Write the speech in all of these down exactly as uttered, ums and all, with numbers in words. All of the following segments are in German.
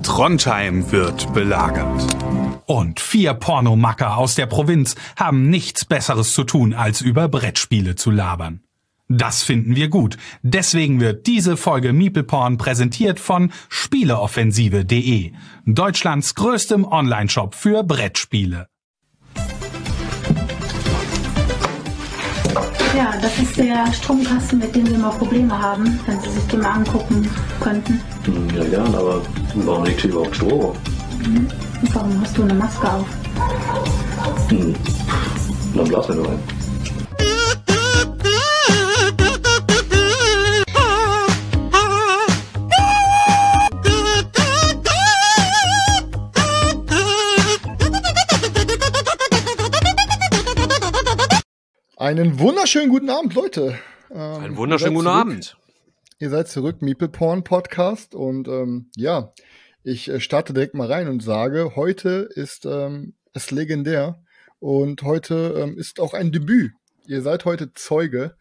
Trondheim wird belagert. Und vier Pornomacker aus der Provinz haben nichts Besseres zu tun, als über Brettspiele zu labern. Das finden wir gut. Deswegen wird diese Folge MeeplePorn präsentiert von Spieleoffensive punkt de, Deutschlands größtem Onlineshop für Brettspiele. Ja, das ist der Stromkasten, mit dem wir immer Probleme haben, wenn Sie sich den mal angucken könnten. Ja, gern, aber warum liegt hier überhaupt Strom? Mhm. Und warum hast du eine Maske auf? Hm. Dann blasen wir nur rein. Einen wunderschönen guten Abend, Leute. Ähm, Einen wunderschönen guten zurück. Abend. Ihr seid zurück, MeeplePorn Podcast. Und ähm, ja, ich äh, starte direkt mal rein und sage, heute ist ähm, es legendär. Und heute ähm, ist auch ein Debüt. Ihr seid heute Zeuge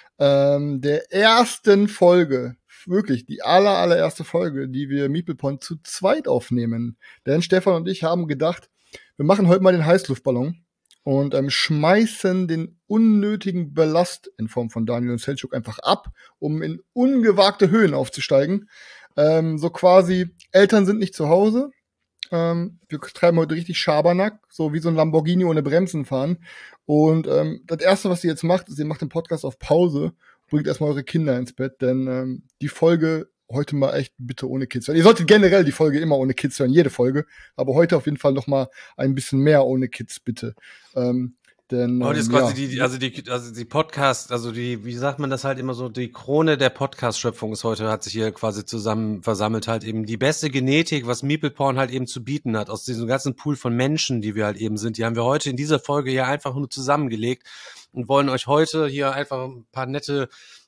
ähm, der ersten Folge, wirklich die aller, allererste Folge, die wir MeeplePorn zu zweit aufnehmen. Denn Stefan und ich haben gedacht, wir machen heute mal den Heißluftballon. Und ähm, schmeißen den unnötigen Ballast in Form von Daniel und Selçuk einfach ab, um in ungewagte Höhen aufzusteigen. Ähm, so quasi, Eltern sind nicht zu Hause. Ähm, wir treiben heute richtig Schabernack, so wie so ein Lamborghini ohne Bremsen fahren. Und ähm, das Erste, was ihr jetzt macht, ist, ihr macht den Podcast auf Pause, bringt erstmal eure Kinder ins Bett, denn ähm, die Folge heute mal echt bitte ohne Kids hören. Ihr solltet generell die Folge immer ohne Kids hören, jede Folge. Aber heute auf jeden Fall noch mal ein bisschen mehr ohne Kids, bitte. Ähm, denn, heute ist ähm, quasi ja. die, also die, also die Podcast, also die, wie sagt man das halt immer so, die Krone der Podcast-Schöpfung ist heute, hat sich hier quasi zusammen versammelt, halt eben die beste Genetik, was MeeplePorn halt eben zu bieten hat, aus diesem ganzen Pool von Menschen, die wir halt eben sind, die haben wir heute in dieser Folge hier einfach nur zusammengelegt und wollen euch heute hier einfach ein paar nette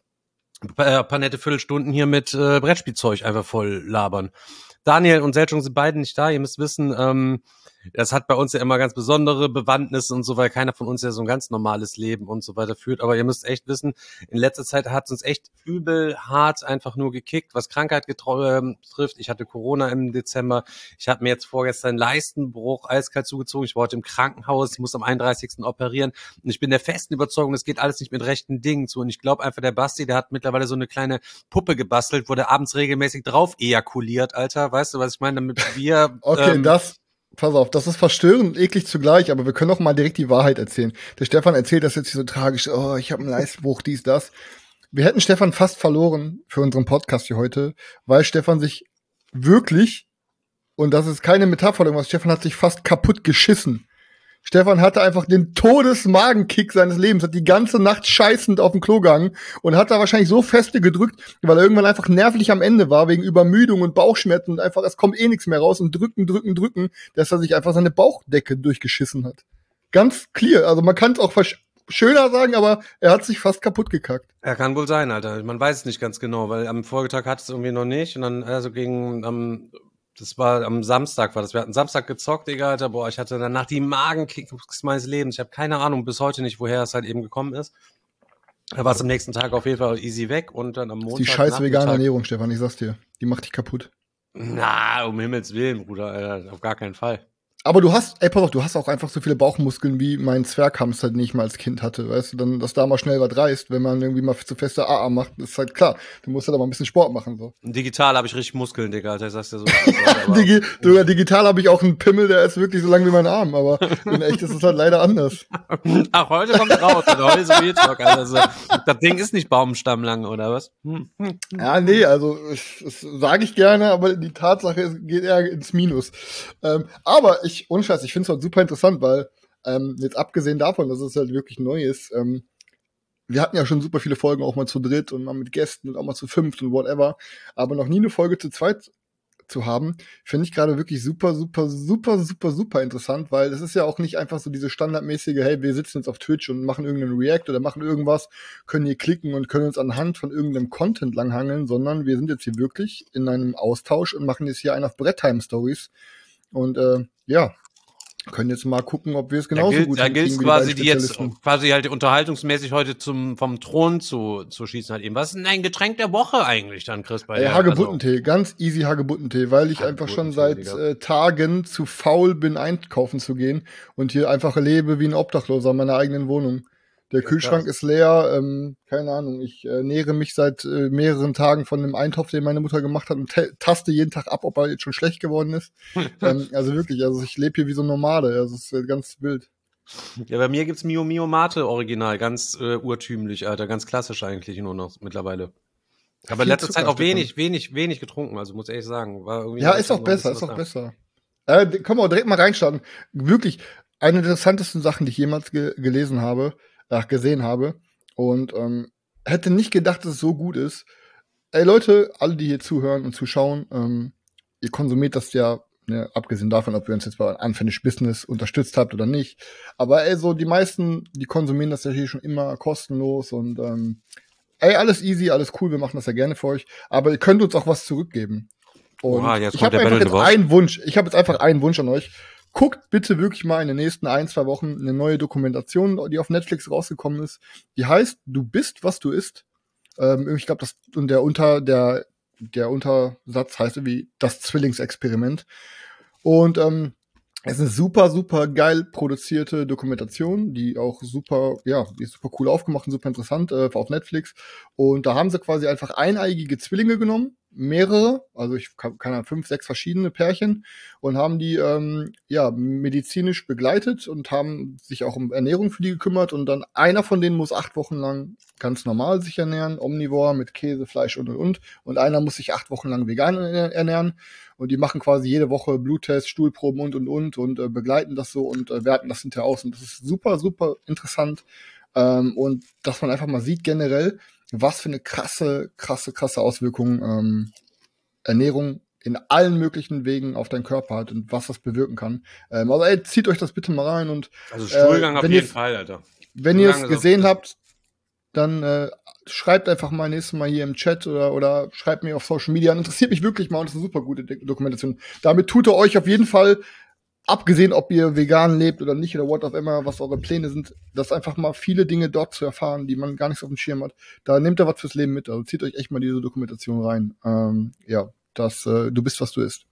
ein paar nette Viertelstunden hier mit äh, Brettspielzeug einfach voll labern. Daniel und Selçuk sind beide nicht da. Ihr müsst wissen, ähm, das hat bei uns ja immer ganz besondere Bewandtnis und so, weil keiner von uns ja so ein ganz normales Leben und so weiter führt. Aber ihr müsst echt wissen, in letzter Zeit hat es uns echt übel hart einfach nur gekickt, was Krankheit getreu- trifft. Ich hatte Corona im Dezember. Ich habe mir jetzt vorgestern einen Leistenbruch eiskalt zugezogen. Ich war heute im Krankenhaus. Ich muss am einunddreißigsten operieren. Und ich bin der festen Überzeugung, das geht alles nicht mit rechten Dingen zu. Und ich glaube einfach, der Basti, der hat mittlerweile so eine kleine Puppe gebastelt, wo der abends regelmäßig drauf ejakuliert, Alter. Weißt du, was ich meine? Damit wir... Okay, ähm, das... Pass auf, das ist verstörend und eklig zugleich, aber wir können auch mal direkt die Wahrheit erzählen. Der Stefan erzählt das jetzt so tragisch, oh, ich habe einen Leistenbruch, dies, das. Wir hätten Stefan fast verloren für unseren Podcast hier heute, weil Stefan sich wirklich, und das ist keine Metapher oder irgendwas, Stefan hat sich fast kaputt geschissen. Stefan hatte einfach den Todesmagenkick seines Lebens, hat die ganze Nacht scheißend auf dem Klo gehangen und hat da wahrscheinlich so feste gedrückt, weil er irgendwann einfach nervlich am Ende war, wegen Übermüdung und Bauchschmerzen und einfach, es kommt eh nichts mehr raus und drücken, drücken, drücken, dass er sich einfach seine Bauchdecke durchgeschissen hat. Ganz clear, also man kann es auch versch- schöner sagen, aber er hat sich fast kaputt gekackt. Er kann wohl sein, Alter. Man weiß es nicht ganz genau, weil am Folgetag hat es irgendwie noch nicht und dann, also gegen, am, das war am Samstag war das. Wir hatten Samstag gezockt, Digga, Alter. Boah, ich hatte danach die Magenkicks meines Lebens. Ich habe keine Ahnung bis heute nicht, woher es halt eben gekommen ist. Da war es am nächsten Tag auf jeden Fall easy weg und dann am Montag. Die scheiß vegane Ernährung, Stefan, ich sag's dir. Die macht dich kaputt. Na, um Himmels Willen, Bruder, Alter. Auf gar keinen Fall. Aber du hast, ey, pass auf, du hast auch einfach so viele Bauchmuskeln, wie mein Zwerghamster, den ich mal als Kind hatte, weißt du, dann, dass da mal schnell was reißt, wenn man irgendwie mal zu feste A A macht, ist halt klar. Du musst halt aber ein bisschen Sport machen, so. Digital habe ich richtig Muskeln, Digga, Alter, ich sag's dir so. Digi- sogar digital habe ich auch einen Pimmel, der ist wirklich so lang wie mein Arm, aber in echt ist es halt leider anders. Ach, heute kommt's raus, Alter. Heute ist Real Talk, also, das Ding ist nicht baumstammlang, oder was? Hm. Ja, nee, also, das sage ich gerne, aber die Tatsache ist, geht eher ins Minus. Ähm, aber ich, ohne Scheiß, ich finde es halt super interessant, weil, ähm, jetzt abgesehen davon, dass es halt wirklich neu ist, ähm, wir hatten ja schon super viele Folgen auch mal zu dritt und mal mit Gästen und auch mal zu fünft und whatever, aber noch nie eine Folge zu zweit zu haben, finde ich gerade wirklich super, super, super, super, super interessant, weil es ist ja auch nicht einfach so diese standardmäßige, hey, wir sitzen jetzt auf Twitch und machen irgendeinen React oder machen irgendwas, können hier klicken und können uns anhand von irgendeinem Content langhangeln, sondern wir sind jetzt hier wirklich in einem Austausch und machen jetzt hier einen auf Brettheim Stories und äh, ja, können jetzt mal gucken, ob wir es Da genauso gilt, gut da gilt hinkriegen wie quasi die die jetzt Spezialisten. quasi halt unterhaltungsmäßig heute zum vom Thron zu zu schießen halt eben. Was ist denn ein Getränk der Woche eigentlich dann, Chris? Bei Ey, der, Hagebuttentee, ganz easy Hagebuttentee, weil ich einfach schon seit Hagebuttentee, äh, Tagen zu faul bin, einkaufen zu gehen und hier einfach lebe wie ein Obdachloser in meiner eigenen Wohnung. Der Ja, Kühlschrank krass. ist leer, ähm, keine Ahnung, ich äh, nähere mich seit äh, mehreren Tagen von einem Eintopf, den meine Mutter gemacht hat und te- taste jeden Tag ab, ob er jetzt schon schlecht geworden ist. ähm, also wirklich, also ich lebe hier wie so ein Nomade, also es ist äh, ganz wild. Ja, bei mir gibt's Mio Mio Mate Original, ganz äh, urtümlich, Alter, ganz klassisch eigentlich nur noch mittlerweile. Aber in Viel letzter Zeit Zucker auch steckt wenig, wenig, wenig getrunken, also muss ehrlich sagen. War irgendwie Ja, noch ist auch noch ein besser, bisschen ist auch was da. besser. Äh, d- können wir auch direkt mal reinstarten. Wirklich, eine der interessantesten Sachen, die ich jemals ge gelesen habe, ach, gesehen habe. Und ähm, hätte nicht gedacht, dass es so gut ist. Ey Leute, alle, die hier zuhören und zuschauen, ähm, ihr konsumiert das ja, ne, abgesehen davon, ob ihr uns jetzt bei Unfinished Business unterstützt habt oder nicht. Aber ey, so die meisten, die konsumieren das ja hier schon immer kostenlos und ähm, ey, alles easy, alles cool, wir machen das ja gerne für euch. Aber ihr könnt uns auch was zurückgeben. Und Oha, jetzt ich kommt habe der einfach Battle jetzt the Boss. einen Wunsch. Ich habe jetzt einfach einen Wunsch an euch. Guckt bitte wirklich mal in den nächsten ein, zwei Wochen eine neue Dokumentation, die auf Netflix rausgekommen ist. Die heißt Du bist, was du isst. Ähm, ich glaube, das und der unter der der Untersatz heißt irgendwie das Zwillingsexperiment. Und ähm, es ist eine super, super geil produzierte Dokumentation, die auch super, ja, die ist super cool aufgemacht und super interessant äh, auf Netflix. Und da haben sie quasi einfach eineigige Zwillinge genommen, mehrere, also ich kann, keine Ahnung, fünf, sechs verschiedene Pärchen und haben die ähm, ja medizinisch begleitet und haben sich auch um Ernährung für die gekümmert. Und dann einer von denen muss acht Wochen lang ganz normal sich ernähren, omnivor mit Käse, Fleisch und und und. Und einer muss sich acht Wochen lang vegan ernähren. Und die machen quasi jede Woche Bluttests, Stuhlproben und und und und äh, begleiten das so und äh, werten das hinterher aus. Und das ist super, super interessant. Ähm, und dass man einfach mal sieht generell, was für eine krasse, krasse, krasse Auswirkung ähm, Ernährung in allen möglichen Wegen auf deinen Körper hat und was das bewirken kann. Ähm, also ey, zieht euch das bitte mal rein und Also Stuhlgang äh, auf wenn jeden ihr- Fall, Alter. wenn ihr es Stuhlgang ist gesehen auf- habt, dann äh, schreibt einfach mal nächstes Mal hier im Chat oder, oder schreibt mir auf Social Media. Interessiert mich wirklich mal und das ist eine super gute D- Dokumentation. Damit tut ihr euch auf jeden Fall, abgesehen ob ihr vegan lebt oder nicht oder what auch immer, was eure Pläne sind, dass einfach mal viele Dinge dort zu erfahren, die man gar nicht so auf dem Schirm hat. Da nehmt ihr was fürs Leben mit. Also zieht euch echt mal diese Dokumentation rein. Ähm, ja, das, äh, du bist, was du isst.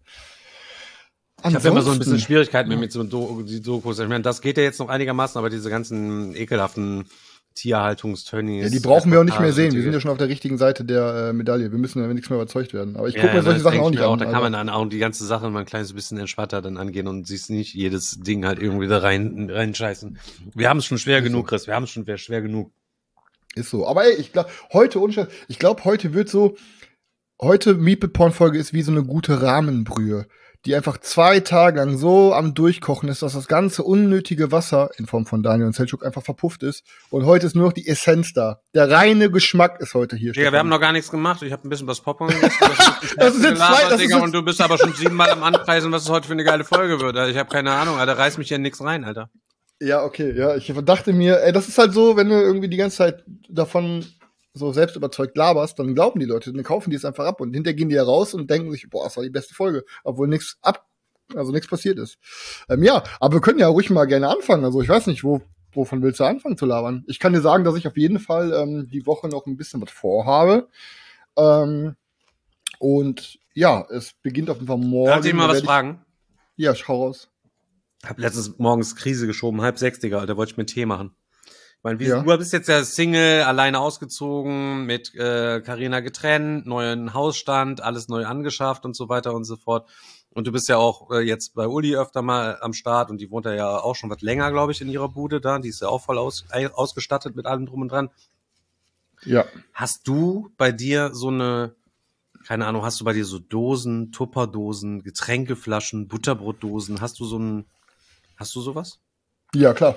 Ich habe ja immer so ein bisschen Ansonsten- Schwierigkeiten mit, mit so Do die Dokus. Ich meine, das geht ja jetzt noch einigermaßen, aber diese ganzen ekelhaften Tierhaltungstönnies. Ja, die brauchen wir auch nicht mehr sehen. Wir sind ja ja schon auf der richtigen Seite der äh, Medaille. Wir müssen ja nichts mehr überzeugt werden. Aber ich ja, gucke mir solche das Sachen denk auch ich nicht mir an. Da kann also. man dann auch die ganze Sache mal ein kleines bisschen entspannter dann angehen und siehst nicht jedes Ding halt irgendwie da rein reinscheißen. Wir haben es schon schwer Ist genug, so. Chris. Wir haben es schon schwer, schwer genug. Ist so. Aber ey, ich glaube, heute, ohne Scheiß, ich glaube, heute wird so, heute Meeple-Porn-Folge ist wie so eine gute Rahmenbrühe, die einfach zwei Tage lang so am Durchkochen ist, dass das ganze unnötige Wasser in Form von Daniel und Selçuk einfach verpufft ist. Und heute ist nur noch die Essenz da. Der reine Geschmack ist heute hier. Digga, wir haben noch gar nichts gemacht. Ich habe ein bisschen was Popcorn gegessen. Du hast Das ist jetzt gelabert, zwei- das ist Digga, jetzt- und du bist aber schon siebenmal am Anpreisen, was es heute für eine geile Folge wird. Alter. Ich habe keine Ahnung, Alter. Reiß mich hier nix rein, Alter. Ja, okay, ja, ich dachte mir, ey, das ist halt so, wenn du irgendwie die ganze Zeit davon so selbst überzeugt laberst, dann glauben die Leute, dann kaufen die es einfach ab und hinterher gehen die ja raus und denken sich, boah, das war die beste Folge, obwohl nichts ab, also nichts passiert ist. Ähm, ja, aber wir können ja ruhig mal gerne anfangen. Also ich weiß nicht, wo, wovon willst du anfangen zu labern? Ich kann dir sagen, dass ich auf jeden Fall ähm, die Woche noch ein bisschen was vorhabe. Ähm, und ja, es beginnt auf jeden Fall morgen. Darf ich mal Da was werd fragen? Ja, schau raus. Hab letztens morgens Krise geschoben, halb sechs, Digga, Alter, wollte ich mir einen Tee machen. Ich meine, wie, Ja. du bist jetzt ja Single, alleine ausgezogen, mit äh, Carina getrennt, neuen Hausstand, alles neu angeschafft und so weiter und so fort. Und du bist ja auch äh, jetzt bei Uli öfter mal am Start und die wohnt ja auch schon was länger, glaube ich, in ihrer Bude da. Die ist ja auch voll aus, ausgestattet mit allem drum und dran. Ja. Hast du bei dir so eine, keine Ahnung, hast du bei dir so Dosen, Tupperdosen, Getränkeflaschen, Butterbrotdosen? Hast du so ein, hast du sowas? Ja, klar.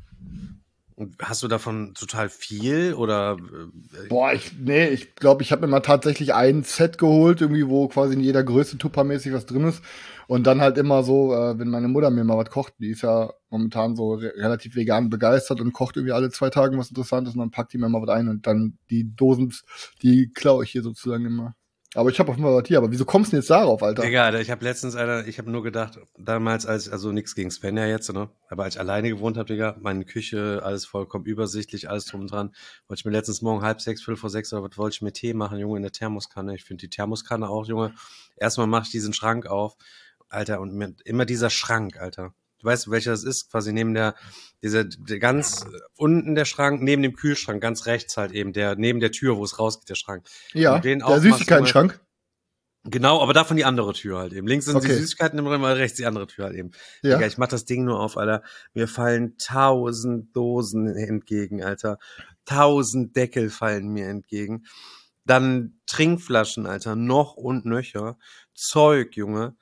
Und hast du davon total viel oder? Äh, Boah, ich, nee, ich glaube, ich habe mir mal tatsächlich ein Set geholt, irgendwie, wo quasi in jeder Größe Tuppermäßig was drin ist. Und dann halt immer so, äh, wenn meine Mutter mir mal was kocht, die ist ja momentan so re relativ vegan begeistert und kocht irgendwie alle zwei Tage was Interessantes und dann packt die mir mal was ein und dann die Dosen, die klaue ich hier sozusagen immer. Aber ich habe auf jeden Fall was hier. Aber wieso kommst du denn jetzt darauf, Alter? Digga, Alter, ich habe letztens, Alter, ich habe nur gedacht, damals als, also nichts gegen Svenja jetzt, ne? Aber als ich alleine gewohnt habe, Digga, meine Küche, alles vollkommen übersichtlich, alles drum und dran. Wollte ich mir letztens morgen halb sechs, viertel vor sechs oder was wollte ich mir Tee machen, Junge, in der Thermoskanne. Ich finde die Thermoskanne auch, Junge. Erstmal mache ich diesen Schrank auf, Alter, und mir, immer dieser Schrank, Alter. Du weißt, welcher das ist? Quasi neben der, dieser, der ganz unten der Schrank, neben dem Kühlschrank, ganz rechts halt eben, der, neben der Tür, wo es rausgeht, der Schrank. Ja, den der Süßigkeiten-Schrank. Genau, aber davon die andere Tür halt eben. Links sind Okay. die Süßigkeiten im Raum, rechts die andere Tür halt eben. Ja. Digga, ich mach das Ding nur auf, Alter. Mir fallen tausend Dosen entgegen, Alter. Tausend Deckel fallen mir entgegen. Dann Trinkflaschen, Alter, noch und nöcher. Zeug, Junge.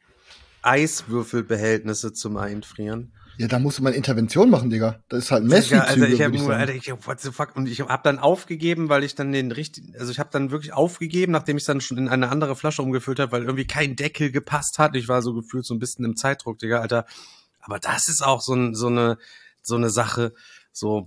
Eiswürfelbehältnisse zum Einfrieren. Ja, da musst du mal eine Intervention machen, Digga. Das ist halt Digga, Messi-Züge, Alter, ich habe würd ich nur, sagen. Alter, ich, what the fuck, und ich habe dann aufgegeben, weil ich dann den richtigen, also ich habe dann wirklich aufgegeben, nachdem ich dann schon in eine andere Flasche umgefüllt habe, weil irgendwie kein Deckel gepasst hat. Ich war so gefühlt so ein bisschen im Zeitdruck, Digga, Alter. Aber das ist auch so, ein, so eine so eine Sache, so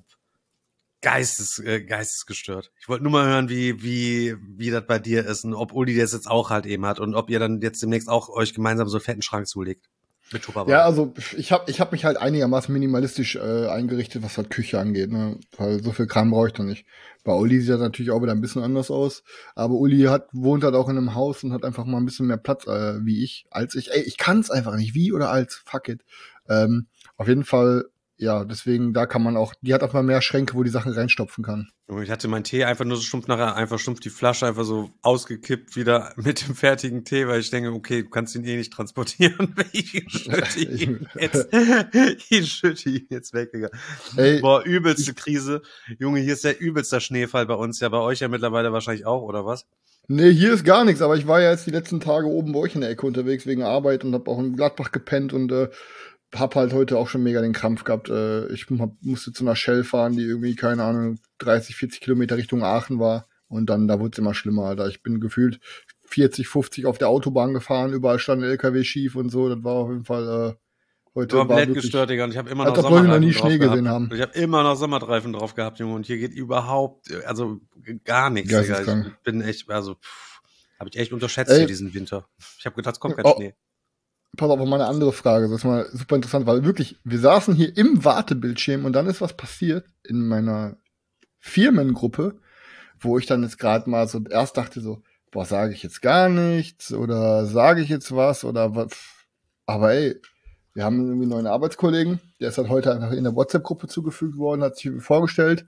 geistes äh, geistesgestört. Ich wollte nur mal hören, wie wie wie das bei dir ist und ob Uli das jetzt auch halt eben hat und ob ihr dann jetzt demnächst auch euch gemeinsam so einen fetten Schrank zulegt. Mit Tupperware. Ja, also ich habe ich hab mich halt einigermaßen minimalistisch äh, eingerichtet, was halt Küche angeht, ne? Weil so viel Kram brauche ich da nicht. Bei Uli sieht das natürlich auch wieder ein bisschen anders aus, aber Uli hat wohnt halt auch in einem Haus und hat einfach mal ein bisschen mehr Platz äh, wie ich, als ich. Ey, ich kann es einfach nicht, wie oder als, fuck it. Ähm, auf jeden Fall, ja, deswegen, da kann man auch, die hat auch mal mehr Schränke, wo die Sachen reinstopfen kann. Ich hatte meinen Tee einfach nur so stumpf nachher, einfach stumpf die Flasche einfach so ausgekippt wieder mit dem fertigen Tee, weil ich denke, okay, du kannst ihn eh nicht transportieren. Ich schütte ihn jetzt, ich schütte ihn jetzt weg, Digga. Ey, Boah, übelste Krise. Junge, hier ist der übelste Schneefall bei uns. Ja, bei euch ja mittlerweile wahrscheinlich auch, oder was? Nee, hier ist gar nichts, aber ich war ja jetzt die letzten Tage oben bei euch in der Ecke unterwegs wegen Arbeit und hab auch in Gladbach gepennt und äh, hab halt heute auch schon mega den Krampf gehabt. Äh, ich hab, musste zu einer Shell fahren, die irgendwie, keine Ahnung, dreißig, vierzig Kilometer Richtung Aachen war. Und dann, da wurde es immer schlimmer, Alter. Ich bin gefühlt vierzig, fünfzig auf der Autobahn gefahren, überall stand ein L K W schief und so. Das war auf jeden Fall äh, heute war Komplett wirklich, gestört, Digga. Und ich habe immer noch als ob Leute noch Sommerreifen nie drauf Schnee gehabt. gesehen haben. Ich habe immer noch Sommerreifen drauf gehabt, Junge. Und hier geht überhaupt, also gar nichts, Digga. Geisteskrank. Ich bin echt, also habe ich echt unterschätzt Ey. hier diesen Winter. Ich habe gedacht, es kommt kein Oh. Schnee. Pass auf, mal eine andere Frage. Das ist mal super interessant, weil wirklich, wir saßen hier im Wartebildschirm und dann ist was passiert in meiner Firmengruppe, wo ich dann jetzt gerade mal so erst dachte so, boah, sage ich jetzt gar nichts oder sage ich jetzt was oder was. Aber ey, wir haben irgendwie einen neuen Arbeitskollegen, der ist halt heute einfach in der WhatsApp-Gruppe zugefügt worden, hat sich vorgestellt,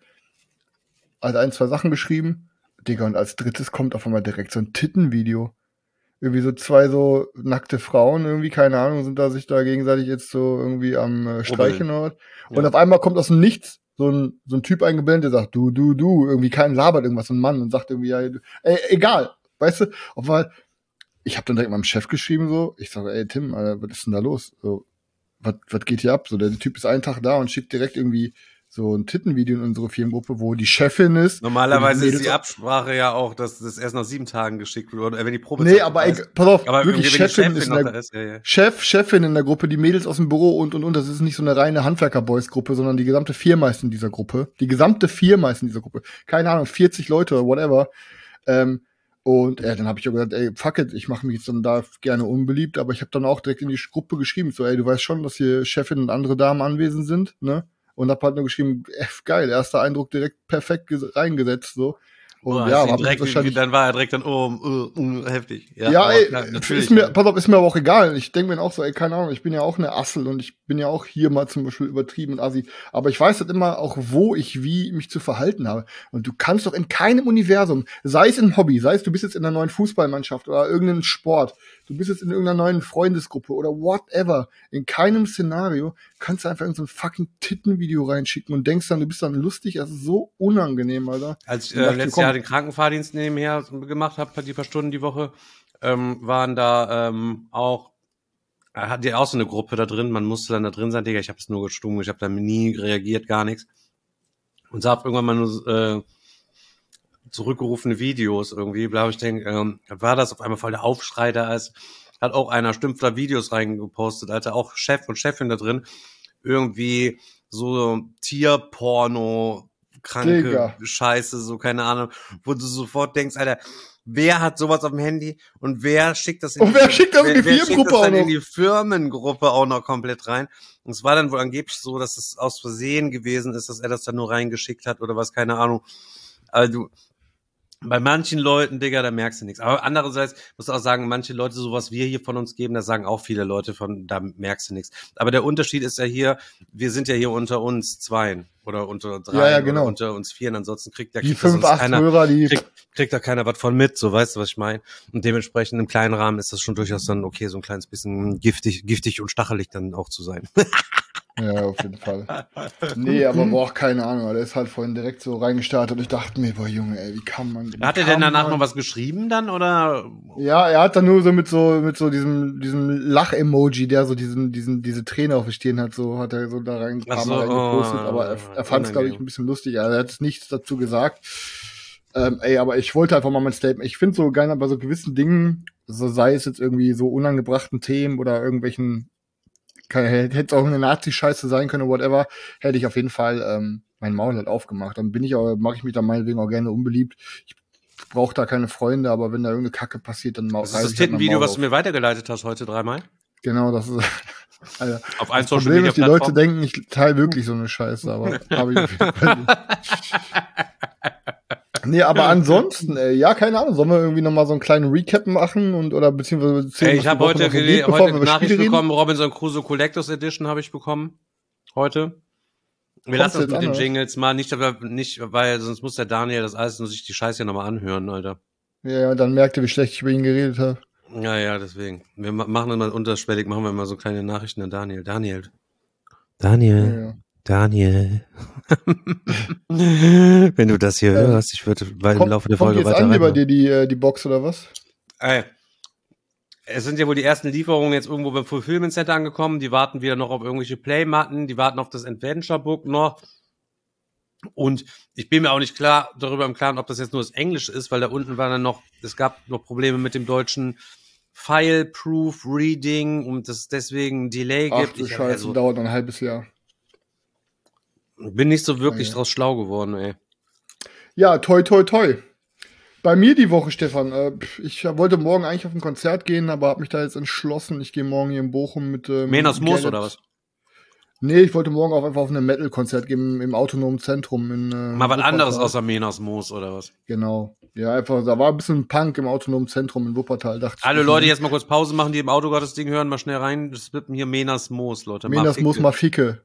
hat ein, zwei Sachen geschrieben. Digga, und als drittes kommt auf einmal direkt so ein Tittenvideo. Irgendwie so zwei so nackte Frauen, irgendwie, keine Ahnung, sind da sich da gegenseitig jetzt so irgendwie am äh, Streichen oder was. Und Ja. auf einmal kommt aus dem Nichts so ein, so ein Typ eingeblendet, der sagt, du, du, du, irgendwie kein labert irgendwas, so ein Mann und sagt irgendwie, ja, du, ey, egal, weißt du, auf einmal, ich habe dann direkt meinem Chef geschrieben so, ich sage, ey Tim, Alter, was ist denn da los? So, was, was geht hier ab? So, der Typ ist einen Tag da und schickt direkt irgendwie so ein Tittenvideo in unsere Firmengruppe, wo die Chefin ist. Normalerweise wo die ist die Mädels- Absprache ja auch, dass das erst nach sieben Tagen geschickt wird, oder wenn die Probe. Nee, aber ey, pass auf, aber wirklich, irgendwie, wenn die Chefin Chefin ist in noch der, da ist, ja, ja. Chef, Chefin in der Gruppe, die Mädels aus dem Büro und und und. Das ist nicht so eine reine Handwerker-Boys-Gruppe, sondern die gesamte Firma ist in dieser Gruppe. Die gesamte Firma ist in dieser Gruppe. Keine Ahnung, vierzig Leute oder whatever. Ähm, und äh, dann habe ich auch gesagt, ey, fuck it, ich mache mich jetzt dann da gerne unbeliebt, aber ich habe dann auch direkt in die Gruppe geschrieben, so, ey, du weißt schon, dass hier Chefin und andere Damen anwesend sind, ne? Und hab halt nur geschrieben, F, geil, erster Eindruck direkt perfekt ges- reingesetzt, so. Und Boah, ja, hast ihn hab direkt, wahrscheinlich dann war er direkt dann, oh, oh, oh heftig. Ja, Ja, aber ey, klar, natürlich. ist mir, ja. pass auf, ist mir aber auch egal. Ich denke mir auch so, ey, keine Ahnung, ich bin ja auch eine Assel und ich bin ja auch hier mal zum Beispiel übertrieben und assi. Aber ich weiß halt immer auch, wo ich wie mich zu verhalten habe. Und du kannst doch in keinem Universum, sei es im Hobby, sei es du bist jetzt in einer neuen Fußballmannschaft oder irgendeinem Sport, du bist jetzt in irgendeiner neuen Freundesgruppe oder whatever, in keinem Szenario kannst du einfach in so ein fucking Tittenvideo reinschicken und denkst dann, du bist dann lustig. Das ist so unangenehm, Alter. Als ich Und äh, dachte, letztes komm. Jahr den Krankenfahrdienst nebenher gemacht habe, die paar Stunden die Woche, ähm, waren da ähm, auch, äh, hat ja auch so eine Gruppe da drin, man musste dann da drin sein, Digga, ich habe es nur gestummt, ich habe da nie reagiert, gar nichts. Und sah irgendwann mal nur äh, zurückgerufene Videos irgendwie, bla, ich denke, ähm, war das auf einmal voll der Aufschrei da ist, hat auch einer Stümpfler Videos reingepostet, Alter, auch Chef und Chefin da drin, irgendwie so Tierporno, kranke Digga. Scheiße, so keine Ahnung, wo du sofort denkst, Alter, wer hat sowas auf dem Handy und wer schickt das in und die, wer schickt das in die wer, wer schickt Firmengruppe das auch dann noch? in die Firmengruppe auch noch komplett rein? Und es war dann wohl angeblich so, dass es aus Versehen gewesen ist, dass er das dann nur reingeschickt hat oder was, keine Ahnung. Aber du, bei manchen Leuten, Digga, da merkst du nichts. Aber andererseits musst du auch sagen, manche Leute, so was wir hier von uns geben, da sagen auch viele Leute von, da merkst du nichts. Aber der Unterschied ist ja hier, wir sind ja hier unter uns Zweien oder unter drei Ja, ja, genau. oder unter uns Vieren. Ansonsten kriegt da Die kriegt da fünf, sonst acht keiner, Hörer, die kriegt, kriegt da keiner was von mit, so weißt du, was ich meine. Und dementsprechend im kleinen Rahmen ist das schon durchaus dann okay, so ein kleines bisschen giftig, giftig und stachelig dann auch zu sein. Ja, auf jeden Fall. Nee, aber boah, keine Ahnung, der ist halt vorhin direkt so reingestartet und ich dachte mir, boah, Junge, ey, wie kann man... Wie Hat er kann denn danach man? noch was geschrieben dann, oder? Ja, er hat dann nur so mit so mit so diesem diesem Lach-Emoji, der so diesen diesen diese Träne auf der Stirn hat, so hat er so da rein ein paar Ach so, Mal reingepostet, oh, aber er, er fand es, glaube ich, unangenehm. ein bisschen lustig. Also er hat nichts dazu gesagt. Ähm, ey, aber ich wollte einfach mal mein Statement. Ich finde so geil bei so gewissen Dingen, so sei es jetzt irgendwie so unangebrachten Themen oder irgendwelchen, keine, hätte es auch eine Nazi-Scheiße sein können, whatever, hätte ich auf jeden Fall ähm, mein Maul halt aufgemacht. Dann bin ich auch, mache ich mich da meinetwegen auch gerne unbeliebt. Ich brauche da keine Freunde, aber wenn da irgendeine Kacke passiert, dann Das ist das Tittenvideo, was du mir weitergeleitet hast heute dreimal? Genau, das ist. Alter, Auf allen das Social Problem Media ist, die Leute Plattformen. denken, ich teile wirklich so eine Scheiße, aber habe ich auf jeden Fall nicht. Nee, aber ansonsten, ey, ja, keine Ahnung, sollen wir irgendwie nochmal so einen kleinen Recap machen und oder beziehungsweise erzählen, Ey, was ich habe die Woche heute, noch so gele- geht, bevor heute wir über Nachricht Spiele reden? bekommen, Robinson Crusoe Collectors Edition habe ich bekommen. Heute. Wir Kommt's lassen das jetzt mit an, den oder? Jingles mal, nicht, aber nicht, weil sonst muss der Daniel das alles nur sich die Scheiße ja nochmal anhören, Alter. Ja, ja, dann merkt ihr, wie schlecht ich über ihn geredet habe. Ja, ja, deswegen. Wir ma- machen immer unterschwellig, machen wir immer so kleine Nachrichten an Daniel. Daniel. Daniel. Ja, ja. Daniel. Wenn du das hier Ähm, hörst, ich würde weil im Kommt, Laufe der kommt Folge jetzt weiter an hier bei rein. dir die, äh, die Box oder was? Ey, es sind ja wohl die ersten Lieferungen jetzt irgendwo beim Fulfillment Center angekommen. Die warten wieder noch auf irgendwelche Playmatten. Die warten auf das Adventure Book noch. Und ich bin mir auch nicht klar darüber im Klaren, ob das jetzt nur das Englische ist, weil da unten war dann noch, es gab noch Probleme mit dem deutschen File-Proof Reading und es deswegen ein Delay Ach gibt. du Ich Scheiße, also, dauert noch ein halbes Jahr. bin nicht so wirklich Ja, ja. draus schlau geworden, ey. Ja, toi, toi, toi. Bei mir die Woche, Stefan. Äh, pf, ich wollte morgen eigentlich auf ein Konzert gehen, aber habe mich da jetzt entschlossen. Ich gehe morgen hier in Bochum mit. Ähm, Menas Moos Gerrit. oder was? Nee, ich wollte morgen auch einfach auf ein Metal-Konzert gehen im, im autonomen Zentrum in. Äh, Mal was Wuppertal. anderes außer Menas Moos oder was? Genau. Ja, einfach, da war ein bisschen Punk im autonomen Zentrum in Wuppertal. Dachte ich, Alle ich Leute, mal- jetzt mal kurz Pause machen, die im Auto gerade das Ding hören, mal schnell rein. Das wird hier Menas Moos, Leute. Menas muss mal ficke.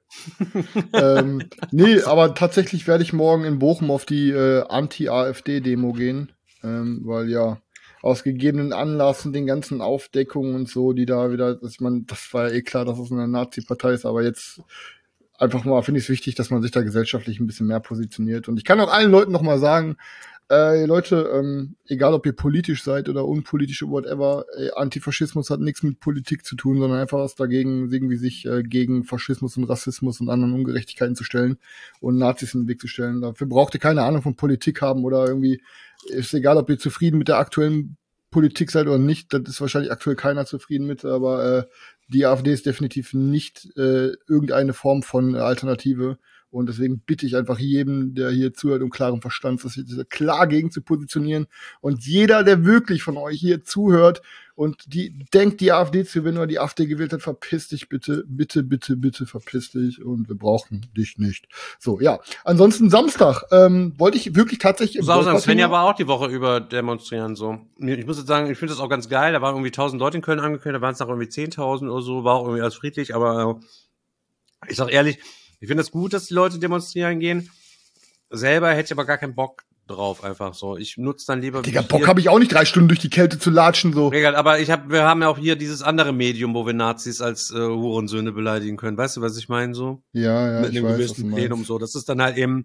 ähm, nee, aber tatsächlich werde ich morgen in Bochum auf die äh, Anti-AfD-Demo gehen. Ähm, weil ja, aus gegebenen Anlassen, den ganzen Aufdeckungen und so, die da wieder, dass man, das war ja eh klar, dass es eine Nazi-Partei ist, aber jetzt einfach mal finde ich es wichtig, dass man sich da gesellschaftlich ein bisschen mehr positioniert. Und ich kann auch allen Leuten noch mal sagen, äh, Leute, ähm, egal ob ihr politisch seid oder unpolitisch oder whatever, äh, Antifaschismus hat nichts mit Politik zu tun, sondern einfach was dagegen, irgendwie sich äh, gegen Faschismus und Rassismus und anderen Ungerechtigkeiten zu stellen und Nazis in den Weg zu stellen. Dafür braucht ihr keine Ahnung von Politik haben oder irgendwie, ist egal, ob ihr zufrieden mit der aktuellen Politik seid oder nicht, das ist wahrscheinlich aktuell keiner zufrieden mit, aber äh, die AfD ist definitiv nicht äh, irgendeine Form von äh, Alternative. Und deswegen bitte ich einfach jedem, der hier zuhört, um klaren Verstand, sich klar gegen zu positionieren. Und jeder, der wirklich von euch hier zuhört und die denkt, die AfD zu gewinnen oder die AfD gewählt hat, verpiss dich bitte, bitte, bitte, bitte, verpiss dich. Und wir brauchen dich nicht. So, ja. Ansonsten Samstag ähm, wollte ich wirklich tatsächlich... Ich muss auch sagen, Svenja war auch die Woche über demonstrieren, so. Ich muss jetzt sagen, ich finde das auch ganz geil. Da waren irgendwie tausend Leute in Köln angekündigt, da waren es noch irgendwie zehntausend oder so, war auch irgendwie alles friedlich, aber äh, ich sag ehrlich, ich finde es gut, dass die Leute demonstrieren gehen. Selber hätte ich aber gar keinen Bock drauf, einfach so. Ich nutze dann lieber... Digga, Bock habe ich auch nicht, drei Stunden durch die Kälte zu latschen, so. Regal, aber ich hab, wir haben ja auch hier dieses andere Medium, wo wir Nazis als äh, Hurensöhne beleidigen können. Weißt du, was ich meine, so? Ja, ja, Mit ich einem weiß, was du gewissen meinst. Plenum, so. Das ist dann halt eben